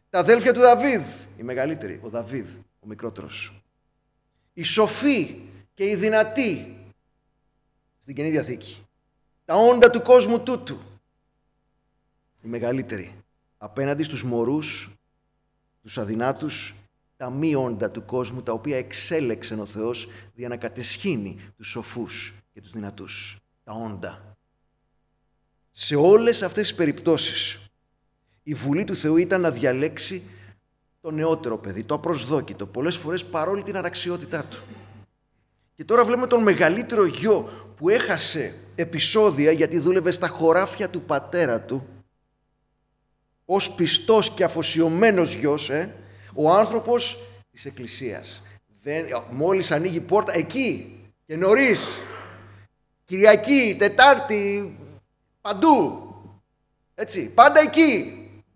Speaker 1: Τα αδέλφια του Δαβίδ, οι μεγαλύτεροι, ο Δαβίδ, ο μικρότερος. Οι σοφοί και οι δυνατοί στην Καινή Διαθήκη. Τα όντα του κόσμου τούτου, οι μεγαλύτεροι, απέναντι στους μωρούς, τους αδυνάτους, τα μη όντα του κόσμου, τα οποία εξέλεξε ο Θεός για να κατεσχύνει τους σοφούς και τους δυνατούς. Τα όντα. Σε όλες αυτές τις περιπτώσεις, η βουλή του Θεού ήταν να διαλέξει το νεότερο παιδί, το απροσδόκητο, πολλές φορές παρόλη την αραξιότητά του. Και τώρα βλέπουμε τον μεγαλύτερο γιο που έχασε επεισόδια γιατί δούλευε στα χωράφια του πατέρα του, ως πιστός και αφοσιωμένος γιος, ο άνθρωπος της Εκκλησίας. Μόλις ανοίγει πόρτα, εκεί και νωρίς, Κυριακή, Τετάρτη, παντού, έτσι, πάντα εκεί.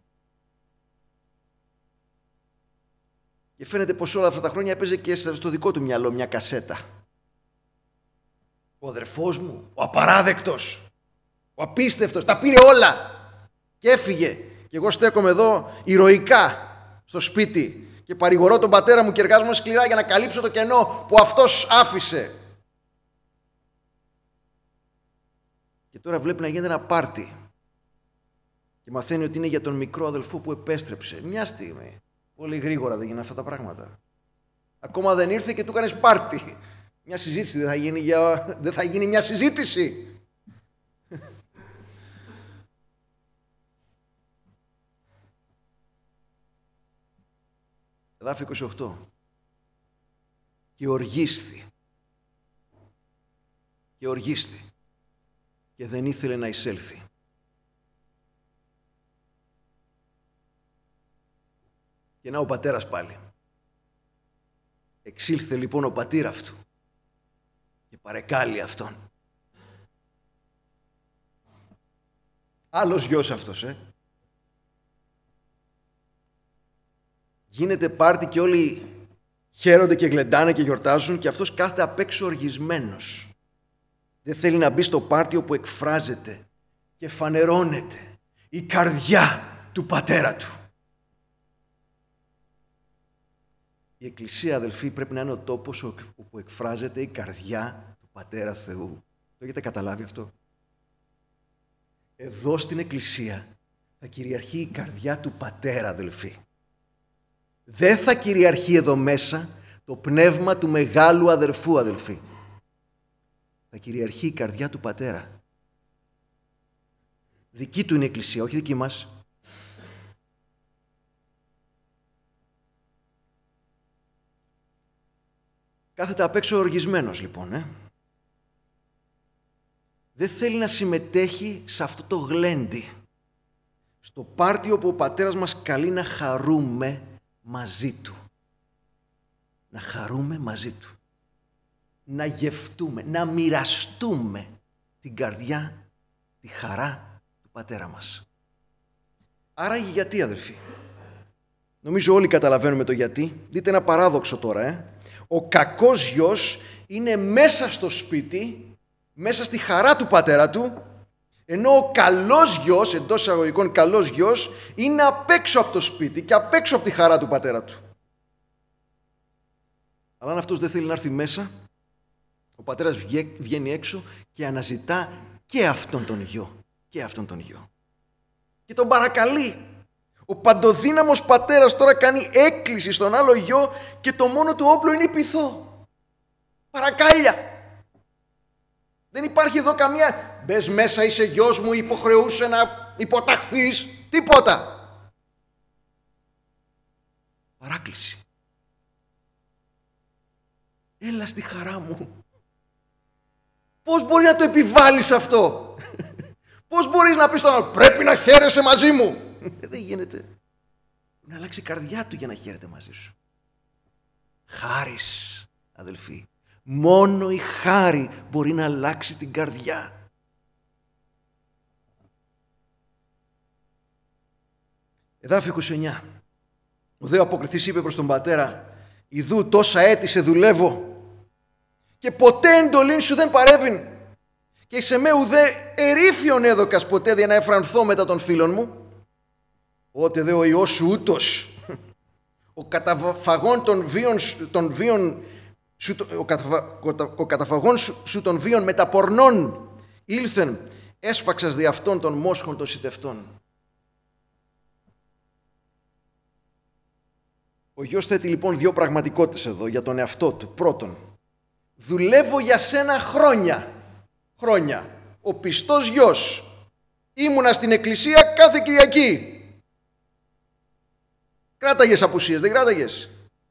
Speaker 1: Και φαίνεται πως όλα αυτά τα χρόνια έπαιζε και στο δικό του μυαλό μια κασέτα. Ο αδερφός μου, ο απαράδεκτος, ο απίστευτος, τα πήρε όλα και έφυγε. Και εγώ στέκομαι εδώ ηρωικά στο σπίτι και παρηγορώ τον πατέρα μου και εργάζομαι σκληρά για να καλύψω το κενό που αυτός άφησε. Και τώρα βλέπει να γίνεται ένα πάρτι και μαθαίνει ότι είναι για τον μικρό αδελφό που επέστρεψε. Μια στιγμή. Πολύ γρήγορα δεν γίνανε αυτά τα πράγματα. Ακόμα δεν ήρθε και του κάνεις πάρτι. Μια συζήτηση δεν θα γίνει μια συζήτηση. Εδάφιο 28. Και οργίσθη. Και οργίσθη. Και δεν ήθελε να εισέλθει. Και να ο πατέρας πάλι. Εξήλθε λοιπόν ο πατήρ αυτού και παρεκάλει αυτόν. Άλλος γιος αυτός, Γίνεται πάρτι και όλοι χαίρονται και γλεντάνε και γιορτάζουν και αυτός κάθεται απ' έξω οργισμένος. Δεν θέλει να μπει στο πάρτι όπου εκφράζεται και φανερώνεται η καρδιά του πατέρα του. Η Εκκλησία, αδελφοί, πρέπει να είναι ο τόπος όπου εκφράζεται η καρδιά του Πατέρα Θεού. Το έχετε καταλάβει αυτό? Εδώ στην Εκκλησία θα κυριαρχεί η καρδιά του Πατέρα, αδελφοί. Δεν θα κυριαρχεί εδώ μέσα το πνεύμα του μεγάλου αδερφού, αδελφοί. Θα κυριαρχεί η καρδιά του Πατέρα. Δική του είναι η Εκκλησία, όχι δική μας. Κάθεται απ' έξω οργισμένος λοιπόν. Δεν θέλει να συμμετέχει σε αυτό το γλέντι. Στο πάρτι όπου ο πατέρας μας καλεί να χαρούμε μαζί του. Να χαρούμε μαζί του. Να γευτούμε, να μοιραστούμε την καρδιά, τη χαρά του πατέρα μας. Άρα γιατί, αδελφοί? Νομίζω όλοι καταλαβαίνουμε το γιατί. Δείτε ένα παράδοξο τώρα. Ο κακός γιος είναι μέσα στο σπίτι, μέσα στη χαρά του πατέρα του, ενώ ο καλός γιος, εντός εισαγωγικών καλός γιος, είναι απ' έξω από το σπίτι και απ' έξω από τη χαρά του πατέρα του. Αλλά αν αυτός δεν θέλει να έρθει μέσα, ο πατέρας βγαίνει έξω και αναζητά και αυτόν τον γιο. Και αυτόν τον γιο. Και τον παρακαλεί. Ο παντοδύναμος πατέρας τώρα κάνει έκκληση στον άλλο γιο και το μόνο του όπλο είναι η πειθό. Παρακάλια. Δεν υπάρχει εδώ καμία «μπες μέσα, είσαι γιος μου, υποχρεούσε να υποταχθείς». Τίποτα. Παράκληση. Έλα στη χαρά μου. Πώς μπορεί να το επιβάλλεις αυτό? Πώς μπορείς να πεις στον άλλο «πρέπει να χαίρεσαι μαζί μου»? Δεν γίνεται. Να αλλάξει η καρδιά του για να χαίρεται μαζί σου. Χάρις, αδελφοί. Μόνο η χάρη μπορεί να αλλάξει την καρδιά. Εδάφιο 29. Ο δε αποκριθής είπε προς τον πατέρα «Ιδού τόσα έτη σε δουλεύω και ποτέ εντολήν σου δεν παρέβην και εις εμέ ουδέ ερήφιον έδωκας ποτέ για να εφρανθώ μετά των φίλων μου». Ότε δε ο Υιός σου ούτως, ο καταφαγών σου των βίων με τα πορνών ήλθεν, έσφαξας δι' αυτών των μόσχων των σιτευτών. Ο γιος θέτει λοιπόν δύο πραγματικότητες εδώ για τον εαυτό του. Πρώτον, δουλεύω για σένα χρόνια. Ο πιστός γιος. Ήμουνα στην εκκλησία κάθε Κυριακή. Κράταγες απουσίες, δεν κράταγες?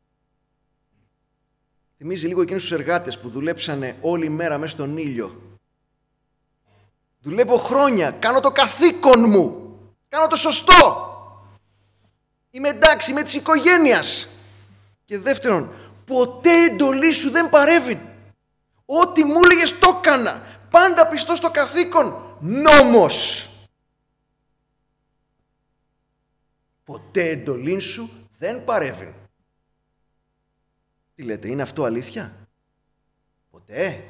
Speaker 1: Θυμίζει λίγο εκείνους τους εργάτες που δουλέψανε όλη μέρα μέσα στον ήλιο. Δουλεύω χρόνια, κάνω το καθήκον μου, κάνω το σωστό. Είμαι εντάξει, είμαι της οικογένειας. Και δεύτερον, ποτέ εντολή σου δεν παρεύει. Ό,τι μου έλεγες το έκανα. Πάντα πιστός στο καθήκον. Νόμος. Ποτέ εντολή σου δεν παρεύει. Τι λέτε, είναι αυτό αλήθεια? Ποτέ.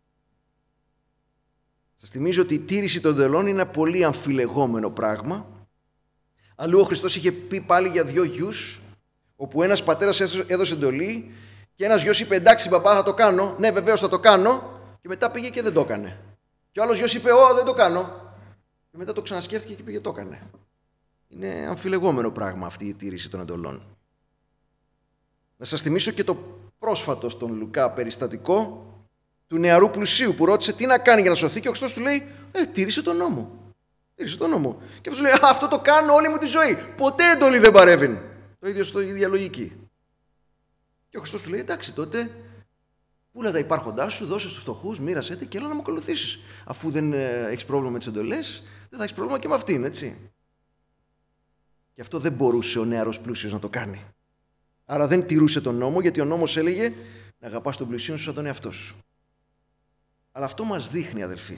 Speaker 1: Σας θυμίζω ότι η τήρηση των εντολών είναι ένα πολύ αμφιλεγόμενο πράγμα. Αλλού ο Χριστός είχε πει πάλι για δύο γιους, όπου ένας πατέρας έδωσε εντολή και ένας γιος είπε εντάξει παπά θα το κάνω, ναι βεβαίως θα το κάνω, και μετά πήγε και δεν το έκανε. Και ο άλλος γιος είπε δεν το κάνω, και μετά το ξανασκέφτηκε και πήγε το έκανε. Είναι αμφιλεγόμενο πράγμα αυτή η τήρηση των εντολών. Να σας θυμίσω και το πρόσφατο στον Λουκά περιστατικό του νεαρού πλουσίου που ρώτησε τι να κάνει για να σωθεί και ο Χριστός του λέει τήρησε τον νόμο. Τήρησε τον νόμο. Και αυτός λέει αυτό το κάνω όλη μου τη ζωή. Ποτέ εντολή δεν παρεύει. Το ίδιο στο ίδια λογική. Και ο Χριστός του λέει εντάξει τότε πούλα τα υπάρχοντά σου, δώσε στους φτωχούς, μοίρασέ τη και έλα να με ακολουθήσεις. Αφού δεν έχεις πρόβλημα με τις εντολές, δεν θα έχεις πρόβλημα και με αυτήν, έτσι. Και αυτό δεν μπορούσε ο νεαρός πλούσιος να το κάνει. Άρα δεν τηρούσε τον νόμο, γιατί ο νόμος έλεγε να αγαπάς τον πλουσίον σου σαν τον εαυτό σου. Αλλά αυτό μας δείχνει, αδελφοί,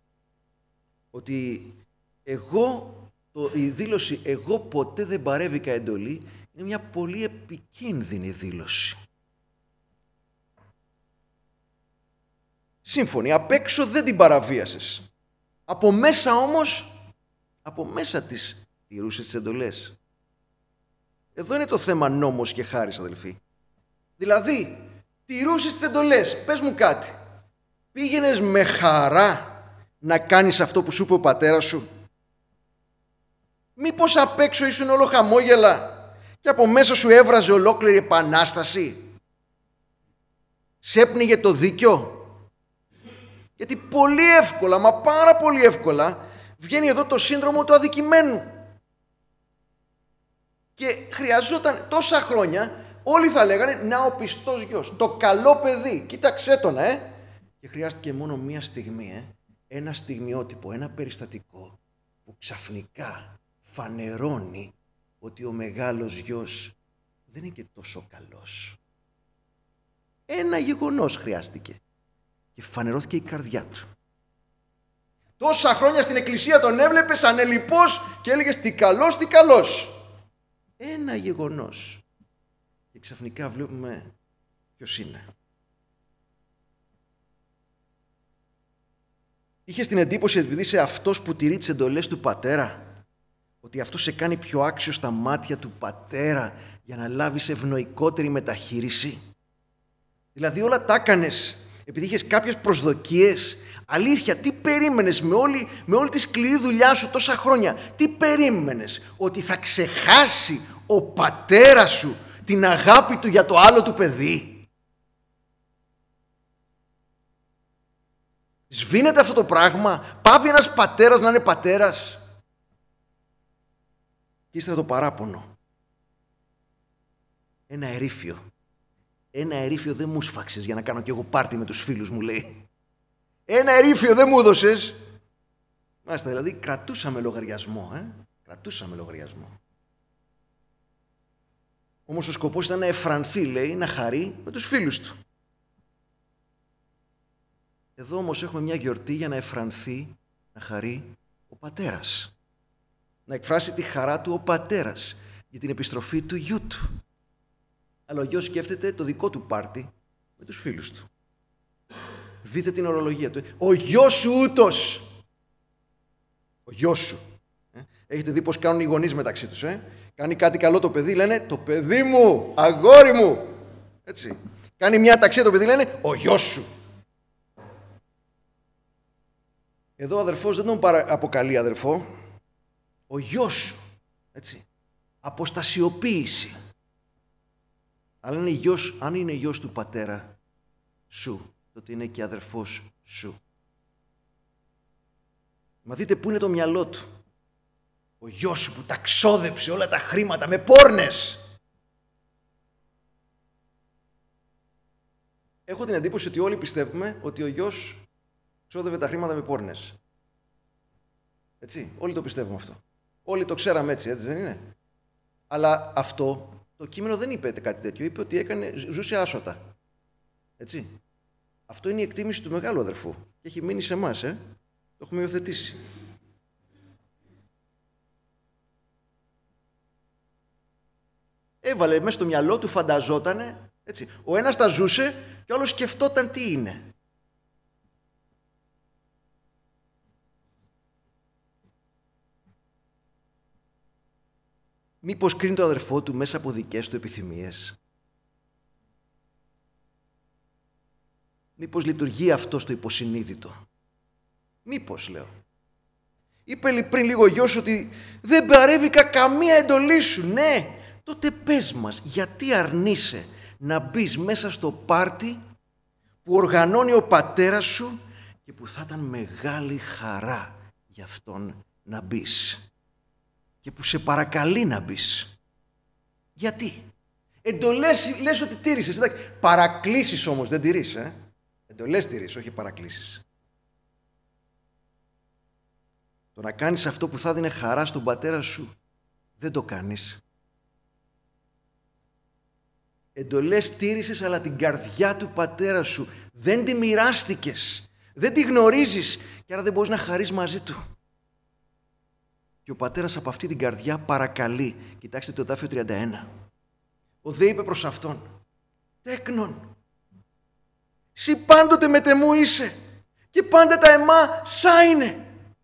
Speaker 1: ότι η δήλωση «εγώ ποτέ δεν παρέβηκα εντολή» είναι μια πολύ επικίνδυνη δήλωση. Σύμφωνοι, απ' έξω δεν την παραβίασες. Από μέσα όμως, από μέσα της τηρούσες τις εντολές. Εδώ είναι το θέμα νόμος και χάρις, αδελφοί. Δηλαδή, τηρούσες τις εντολές. Πες μου κάτι. Πήγαινες με χαρά να κάνεις αυτό που σου είπε ο πατέρας σου? Μήπως απ' έξω ήσουν όλο χαμόγελα και από μέσα σου έβραζε ολόκληρη επανάσταση? Σέπνιγε το δίκιο? Γιατί πολύ εύκολα, μα πάρα πολύ εύκολα, βγαίνει εδώ το σύνδρομο του αδικημένου. Και χρειαζόταν τόσα χρόνια, όλοι θα λέγανε να ο πιστός γιος, το καλό παιδί, κοίταξέ τον, Και χρειάστηκε μόνο μία στιγμή, ένα στιγμιότυπο, ένα περιστατικό που ξαφνικά φανερώνει ότι ο μεγάλος γιος δεν είναι και τόσο καλός. Ένα γεγονός χρειάστηκε και φανερώθηκε η καρδιά του. Τόσα χρόνια στην εκκλησία τον έβλεπες ανελιπώς και έλεγες τι καλός, τι καλός. Ένα γεγονός και ξαφνικά βλέπουμε ποιος είναι. Είχες την εντύπωση επειδή είσαι αυτός που τηρεί τις εντολές του πατέρα, ότι αυτό σε κάνει πιο άξιο στα μάτια του πατέρα για να λάβεις ευνοϊκότερη μεταχείριση? Δηλαδή όλα τα έκανες επειδή είχες κάποιες προσδοκίες? Αλήθεια, τι περίμενες με όλη τη σκληρή δουλειά σου τόσα χρόνια? Τι περίμενες? Ότι θα ξεχάσει ο πατέρας σου την αγάπη του για το άλλο του παιδί? Σβήνεται αυτό το πράγμα? Πάβει ένας πατέρας να είναι πατέρας? Και ύστερα το παράπονο. Ένα ερήφιο δεν μου σφάξες για να κάνω κι εγώ πάρτι με τους φίλους μου, λέει. Ένα ερήφιο δεν μου έδωσες. Μάλιστα, δηλαδή κρατούσαμε λογαριασμό, Κρατούσαμε λογαριασμό. Όμως ο σκοπός ήταν να εφρανθεί, λέει, να χαρεί με τους φίλους του. Εδώ όμως έχουμε μια γιορτή για να εφρανθεί, να χαρεί ο πατέρας. Να εκφράσει τη χαρά του ο πατέρας για την επιστροφή του γιού του. Αλλά ο γιος σκέφτεται το δικό του πάρτι με τους φίλους του. Δείτε την ορολογία του. Ο γιος σου ούτως. Ο γιος σου. Έχετε δει πώς κάνουν οι γονείς μεταξύ τους, Κάνει κάτι καλό το παιδί, λένε το παιδί μου, αγόρι μου. Έτσι. Κάνει μια αταξία το παιδί, λένε ο γιος σου. Εδώ ο αδερφός δεν τον αποκαλεί αδερφό, ο γιος σου. Έτσι. Αποστασιοποίηση. Αλλά αν είναι γιος του πατέρα σου, τότε είναι και αδερφός σου. Μα δείτε πού είναι το μυαλό του. Ο γιος σου που τα ξόδεψε όλα τα χρήματα με πόρνες. Έχω την εντύπωση ότι όλοι πιστεύουμε ότι ο γιος ξόδευε τα χρήματα με πόρνες. Έτσι, όλοι το πιστεύουμε αυτό. Όλοι το ξέραμε έτσι δεν είναι? Αλλά αυτό το κείμενο δεν είπε κάτι τέτοιο. Είπε ότι ζούσε άσωτα. Έτσι. Αυτό είναι η εκτίμηση του μεγάλου αδερφού. Και έχει μείνει σε εμάς, Το έχουμε υιοθετήσει. Έβαλε μέσα στο μυαλό του, φανταζότανε, έτσι. Ο ένας τα ζούσε και ο άλλος σκεφτόταν τι είναι. Μήπως κρίνει τον αδερφό του μέσα από δικές του επιθυμίες? Μήπως λειτουργεί αυτό στο υποσυνείδητο? Μήπως, λέω. Είπε πριν λίγο ο γιος ότι δεν παρέβηκα καμία εντολή σου. Ναι, τότε πες μας, γιατί αρνείσαι να μπεις μέσα στο πάρτι που οργανώνει ο πατέρας σου και που θα ήταν μεγάλη χαρά για αυτόν να μπεις και που σε παρακαλεί να μπεις? Γιατί? Εντολές λες ότι τήρησες, εντάξει. Παρακλήσεις όμως δεν τηρείς, Εντολές τηρείς, όχι παρακλήσεις. Το να κάνεις αυτό που θα δίνει χαρά στον πατέρα σου, δεν το κάνεις. Εντολές τήρησες, αλλά την καρδιά του πατέρα σου δεν τη μοιράστηκες, δεν τη γνωρίζεις και άρα δεν μπορείς να χαρείς μαζί του. Και ο πατέρας από αυτή την καρδιά παρακαλεί. Κοιτάξτε το εδάφιο 31. Ο δε είπε προς αυτόν, τέκνον, σύ πάντοτε μετεμού είσαι και πάντα τα εμά σα είναι.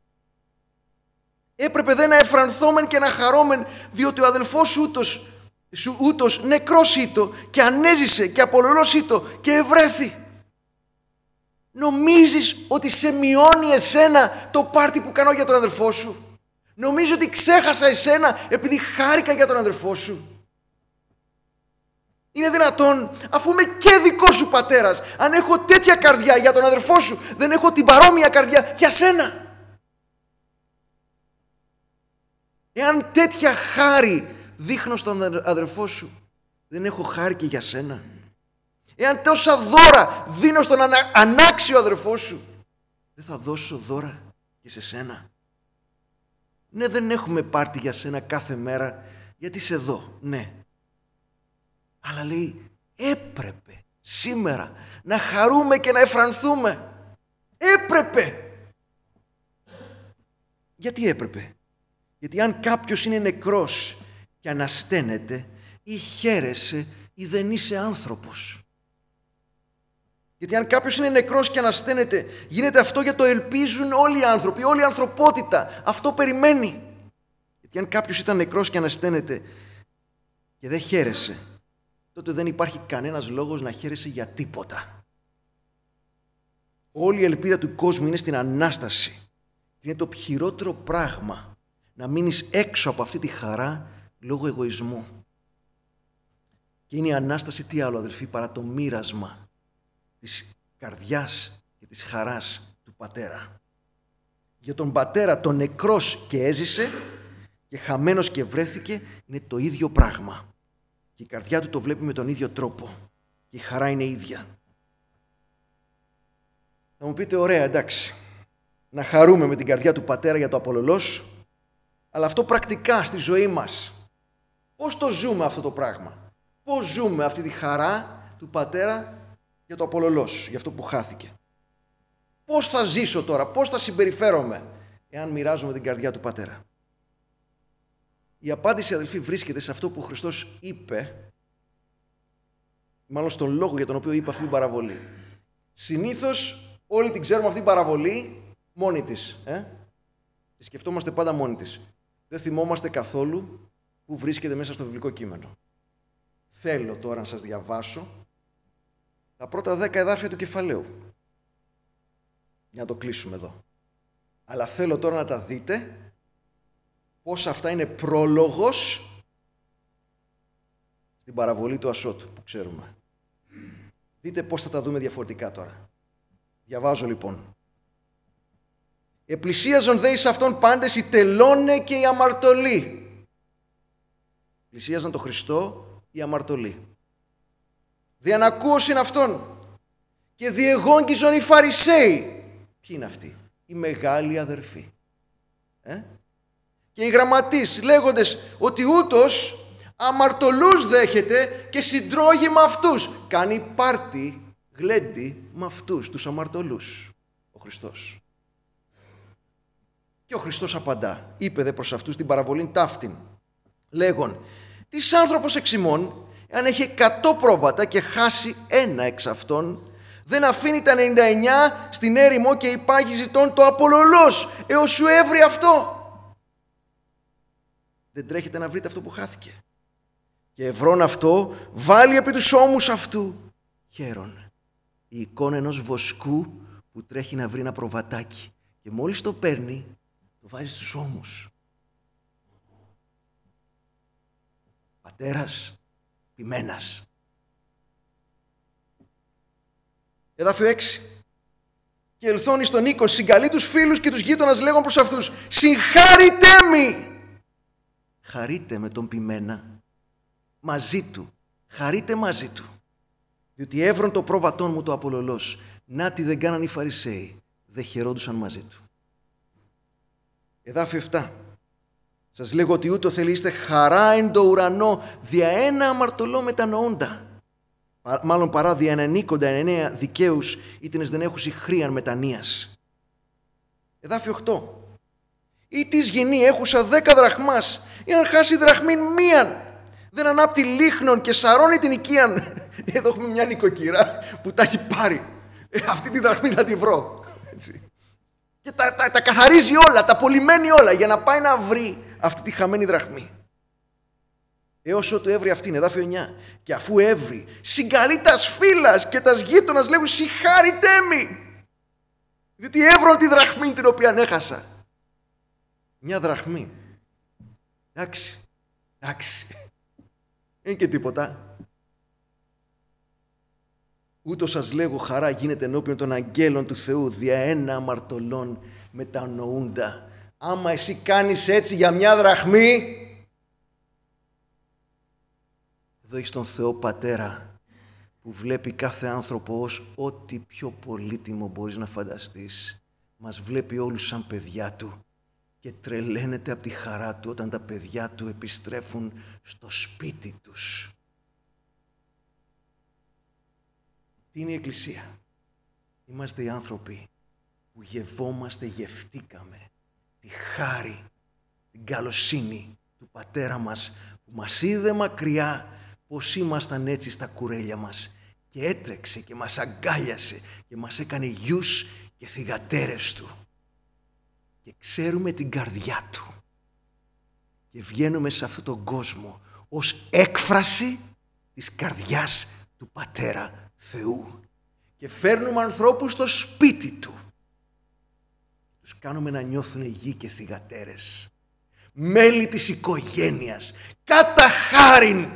Speaker 1: Έπρεπε δε να εφρανθόμεν και να χαρόμεν, διότι ο αδελφός σου ούτως νεκρός ήτο και ανέζησε και απολωλός ήτο και ευρέθη. Νομίζεις ότι σε μειώνει εσένα το πάρτι που κάνω για τον αδελφό σου? Νομίζεις ότι ξέχασα εσένα επειδή χάρηκα για τον αδελφό σου? Είναι δυνατόν, αφού είμαι και δικός σου πατέρας, αν έχω τέτοια καρδιά για τον αδελφό σου, δεν έχω την παρόμοια καρδιά για σένα? Εάν τέτοια χάρη δείχνω στον αδελφό σου, δεν έχω χάρη και για σένα? Εάν τόσα δώρα δίνω στον ανάξιο αδελφό σου, δεν θα δώσω δώρα και σε σένα? Ναι, δεν έχουμε πάρτι για σένα κάθε μέρα, γιατί είσαι εδώ, ναι. Αλλά λέει, έπρεπε σήμερα να χαρούμε και να εφρανθούμε. Έπρεπε. Γιατί έπρεπε? Γιατί αν κάποιος είναι νεκρός και ανασταίνεται, ή χαίρεσαι ή δεν είσαι άνθρωπος. Γιατί αν κάποιος είναι νεκρός και ανασταίνεται, γίνεται αυτό για το ελπίζουν όλοι οι άνθρωποι, όλη η ανθρωπότητα. Αυτό περιμένει. Γιατί αν κάποιος ήταν νεκρός και ανασταίνεται και δεν χαίρεσαι, τότε δεν υπάρχει κανένας λόγος να χαίρεσαι για τίποτα. Όλη η ελπίδα του κόσμου είναι στην Ανάσταση. Είναι το χειρότερο πράγμα να μείνεις έξω από αυτή τη χαρά λόγω εγωισμού. Και είναι η Ανάσταση τι άλλο, αδελφοί, παρά το μοίρασμα της καρδιάς και της χαράς του Πατέρα. Για τον Πατέρα τον νεκρός και έζησε και χαμένος και βρέθηκε είναι το ίδιο πράγμα. Και η καρδιά του το βλέπει με τον ίδιο τρόπο. Και η χαρά είναι ίδια. Θα μου πείτε, ωραία, εντάξει, να χαρούμε με την καρδιά του Πατέρα για το απολωλός, αλλά αυτό πρακτικά στη ζωή μας. Πώς το ζούμε αυτό το πράγμα? Πώς ζούμε αυτή τη χαρά του Πατέρα για το απολωλός, για αυτό που χάθηκε? Πώς θα ζήσω τώρα, πώς θα συμπεριφέρομαι εάν μοιράζομαι την καρδιά του Πατέρα? Η απάντηση, αδελφοί, βρίσκεται σε αυτό που ο Χριστός είπε, μάλλον στον λόγο για τον οποίο είπε αυτή την παραβολή. Συνήθως όλοι την ξέρουμε αυτή την παραβολή μόνη της. Τη σκεφτόμαστε πάντα μόνη της. δεν θυμόμαστε καθόλου που βρίσκεται μέσα στο βιβλικό κείμενο. Θέλω τώρα να σας διαβάσω τα πρώτα 10 εδάφια του κεφαλαίου. Για να το κλείσουμε εδώ. Αλλά θέλω τώρα να τα δείτε πώς αυτά είναι πρόλογος στην παραβολή του Ασώτου που ξέρουμε. Δείτε πώς θα τα δούμε διαφορετικά τώρα. Διαβάζω λοιπόν. Επλησίαζον δε εις αυτόν πάντες οι τελώνε και οι αμαρτωλοί. Πλησίαζαν τον Χριστό οι αμαρτωλοί. Διανακούωσιν αυτόν και διεγόγγιζον οι Φαρισαίοι. Ποιοι είναι αυτοί? Οι μεγάλοι αδερφοί. Και οι γραμματείς λέγοντες ότι ούτως αμαρτωλούς δέχεται και συντρώγει με αυτούς. Κάνει πάρτι, γλέντι με αυτούς, τους αμαρτωλούς. Ο Χριστός. Και ο Χριστός απαντά. Είπε δε προς αυτούς την παραβολήν ταύτην. Λέγον, τις άνθρωπος εξ ημών, αν έχει 100 πρόβατα και χάσει ένα εξ αυτών, δεν αφήνει τα 99 στην έρημο και υπάγει ζητών το απολωλός έως σου έβρει αυτό. Δεν τρέχετε να βρείτε αυτό που χάθηκε. Και ευρών αυτό βάλει επί τους ώμους αυτού χαίρον. Η εικόνα ενός βοσκού που τρέχει να βρει ένα προβατάκι και μόλις το παίρνει το βάζει στους ώμους. Πατέρας ποιμένας. Εδάφιο 6. Και ελθόνοι στον οίκο, συγκαλεί τους φίλους και τους γείτονας λέγον προς αυτούς, συγχάρητέ μη. Χαρείτε με τον ποιμένα μαζί του. Χαρείτε μαζί του. Διότι έβρον το πρόβατόν μου το απολωλός. Να τι δεν κάναν οι Φαρισαίοι. Δεν χαιρόντουσαν μαζί του. Εδάφιο 7. Σας λέγω ότι ούτω θελείστε χαρά εν το ουρανό δια ένα αμαρτωλό μετανοούντα. Μάλλον παρά δια έναν νίκοντα 99 δικαίους ήτινες δεν έχουσι χρίαν μετανοίας. Εδάφιο 8. Ή της γυνή έχουσα 10 δραχμάς, ή αν χάσει δραχμήν μίαν, δεν ανάπτει λίχνον και σαρώνει την οικίαν. Εδώ έχουμε μια νοικοκυρά που τα έχει πάρει. Αυτή τη δραχμή θα τη βρω. Έτσι. Και τα καθαρίζει όλα, τα πολυμένει όλα για να πάει να βρει αυτή τη χαμένη δραχμή. Έως ότου έβρει αυτήν, εδάφιο 9. Και αφού έβρει, συγκαλεί τας φύλας και τας γείτονας λέγουν συγχάρητέ μη. Διότι έβρω τη δραχμή την οποία έχασα. Μια δραχμή. Εντάξει. Είναι και τίποτα. Ούτως σας λέγω χαρά γίνεται ενώπιον των αγγέλων του Θεού δια ένα αμαρτωλών μετανοούντα. Άμα εσύ κάνεις έτσι για μια δραχμή, εδώ έχεις τον Θεό Πατέρα που βλέπει κάθε άνθρωπο ως ό,τι πιο πολύτιμο μπορείς να φανταστείς. Μας βλέπει όλους σαν παιδιά του και τρελαίνεται από τη χαρά του όταν τα παιδιά του επιστρέφουν στο σπίτι τους. Τι είναι η Εκκλησία? Είμαστε οι άνθρωποι που γευτήκαμε τη χάρη, την καλοσύνη του Πατέρα μας που μας είδε μακριά πως ήμασταν έτσι στα κουρέλια μας και έτρεξε και μας αγκάλιασε και μας έκανε γιους και θυγατέρες του και ξέρουμε την καρδιά του και βγαίνουμε σε αυτόν τον κόσμο ως έκφραση της καρδιάς του Πατέρα Θεού και φέρνουμε ανθρώπους στο σπίτι του, τους κάνουμε να νιώθουν γη και θυγατέρες, μέλη της οικογένειας, κατά χάριν,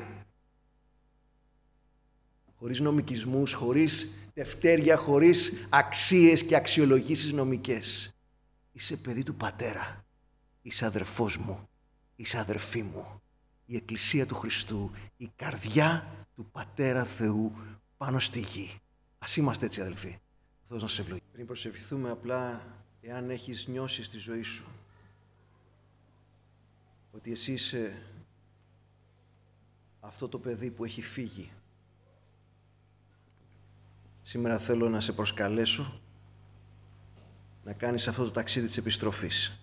Speaker 1: χωρίς νομικισμούς, χωρίς τευτέρια, χωρίς αξίες και αξιολογήσεις νομικές. Είσαι παιδί του Πατέρα, είσαι αδερφός μου, είσαι αδερφή μου. Η Εκκλησία του Χριστού, η καρδιά του Πατέρα Θεού πάνω στη γη. Ας είμαστε έτσι αδελφοί. Αυτός να σε ευλογεί. Πριν προσευχηθούμε, απλά εάν έχεις νιώσει στη ζωή σου ότι εσύ είσαι αυτό το παιδί που έχει φύγει, σήμερα θέλω να σε προσκαλέσω να κάνεις αυτό το ταξίδι της επιστροφής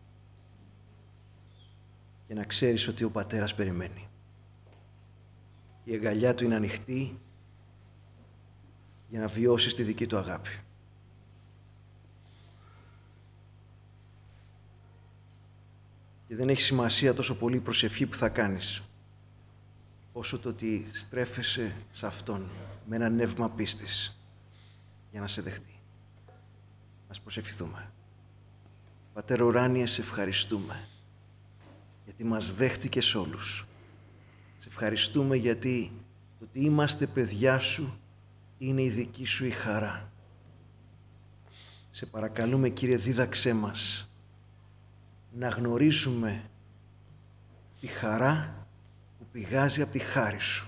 Speaker 1: και να ξέρεις ότι ο Πατέρας περιμένει. Η αγκαλιά του είναι ανοιχτή για να βιώσεις τη δική του αγάπη. Και δεν έχει σημασία τόσο πολύ η προσευχή που θα κάνεις, όσο το ότι στρέφεσαι σε Αυτόν με ένα νεύμα πίστης για να σε δεχτεί. Ας προσευχηθούμε. Πατέρα ουράνιε, σε ευχαριστούμε γιατί μας δέχτηκες όλους. Σε ευχαριστούμε γιατί το ότι είμαστε παιδιά σου είναι η δική σου η χαρά. Σε παρακαλούμε, Κύριε, δίδαξέ μας να γνωρίζουμε τη χαρά που πηγάζει από τη χάρη σου.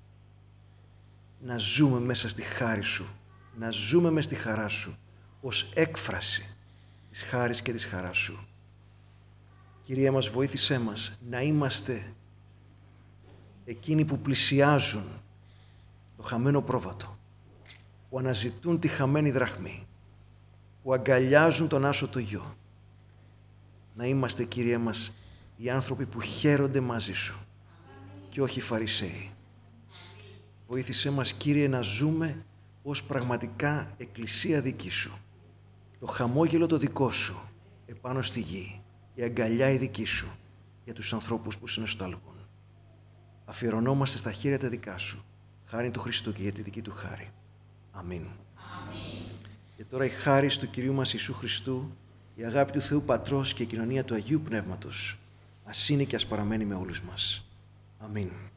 Speaker 1: Να ζούμε μέσα στη χάρη σου, να ζούμε μες στη χαρά σου ως έκφραση της χάρης και της χαράς σου. Κυρία μας, βοήθησέ μας να είμαστε εκείνοι που πλησιάζουν το χαμένο πρόβατο, που αναζητούν τη χαμένη δραχμή, που αγκαλιάζουν τον άσωτο γιο. Να είμαστε, Κύριε μας, οι άνθρωποι που χαίρονται μαζί σου και όχι οι Φαρισαίοι. Βοήθησέ μας, Κύριε, να ζούμε ως πραγματικά εκκλησία δική σου. Το χαμόγελο το δικό σου επάνω στη γη, η αγκαλιά η δική σου για τους ανθρώπους που συνοσταλγούν. Αφιερωνόμαστε στα χέρια τα δικά σου, χάρη του Χριστού και για τη δική του χάρη. Αμήν. Και τώρα η χάρη του Κυρίου μας Ιησού Χριστού, η αγάπη του Θεού Πατρός και η κοινωνία του Αγίου Πνεύματος, ας είναι και ας παραμένει με όλους μας. Αμήν.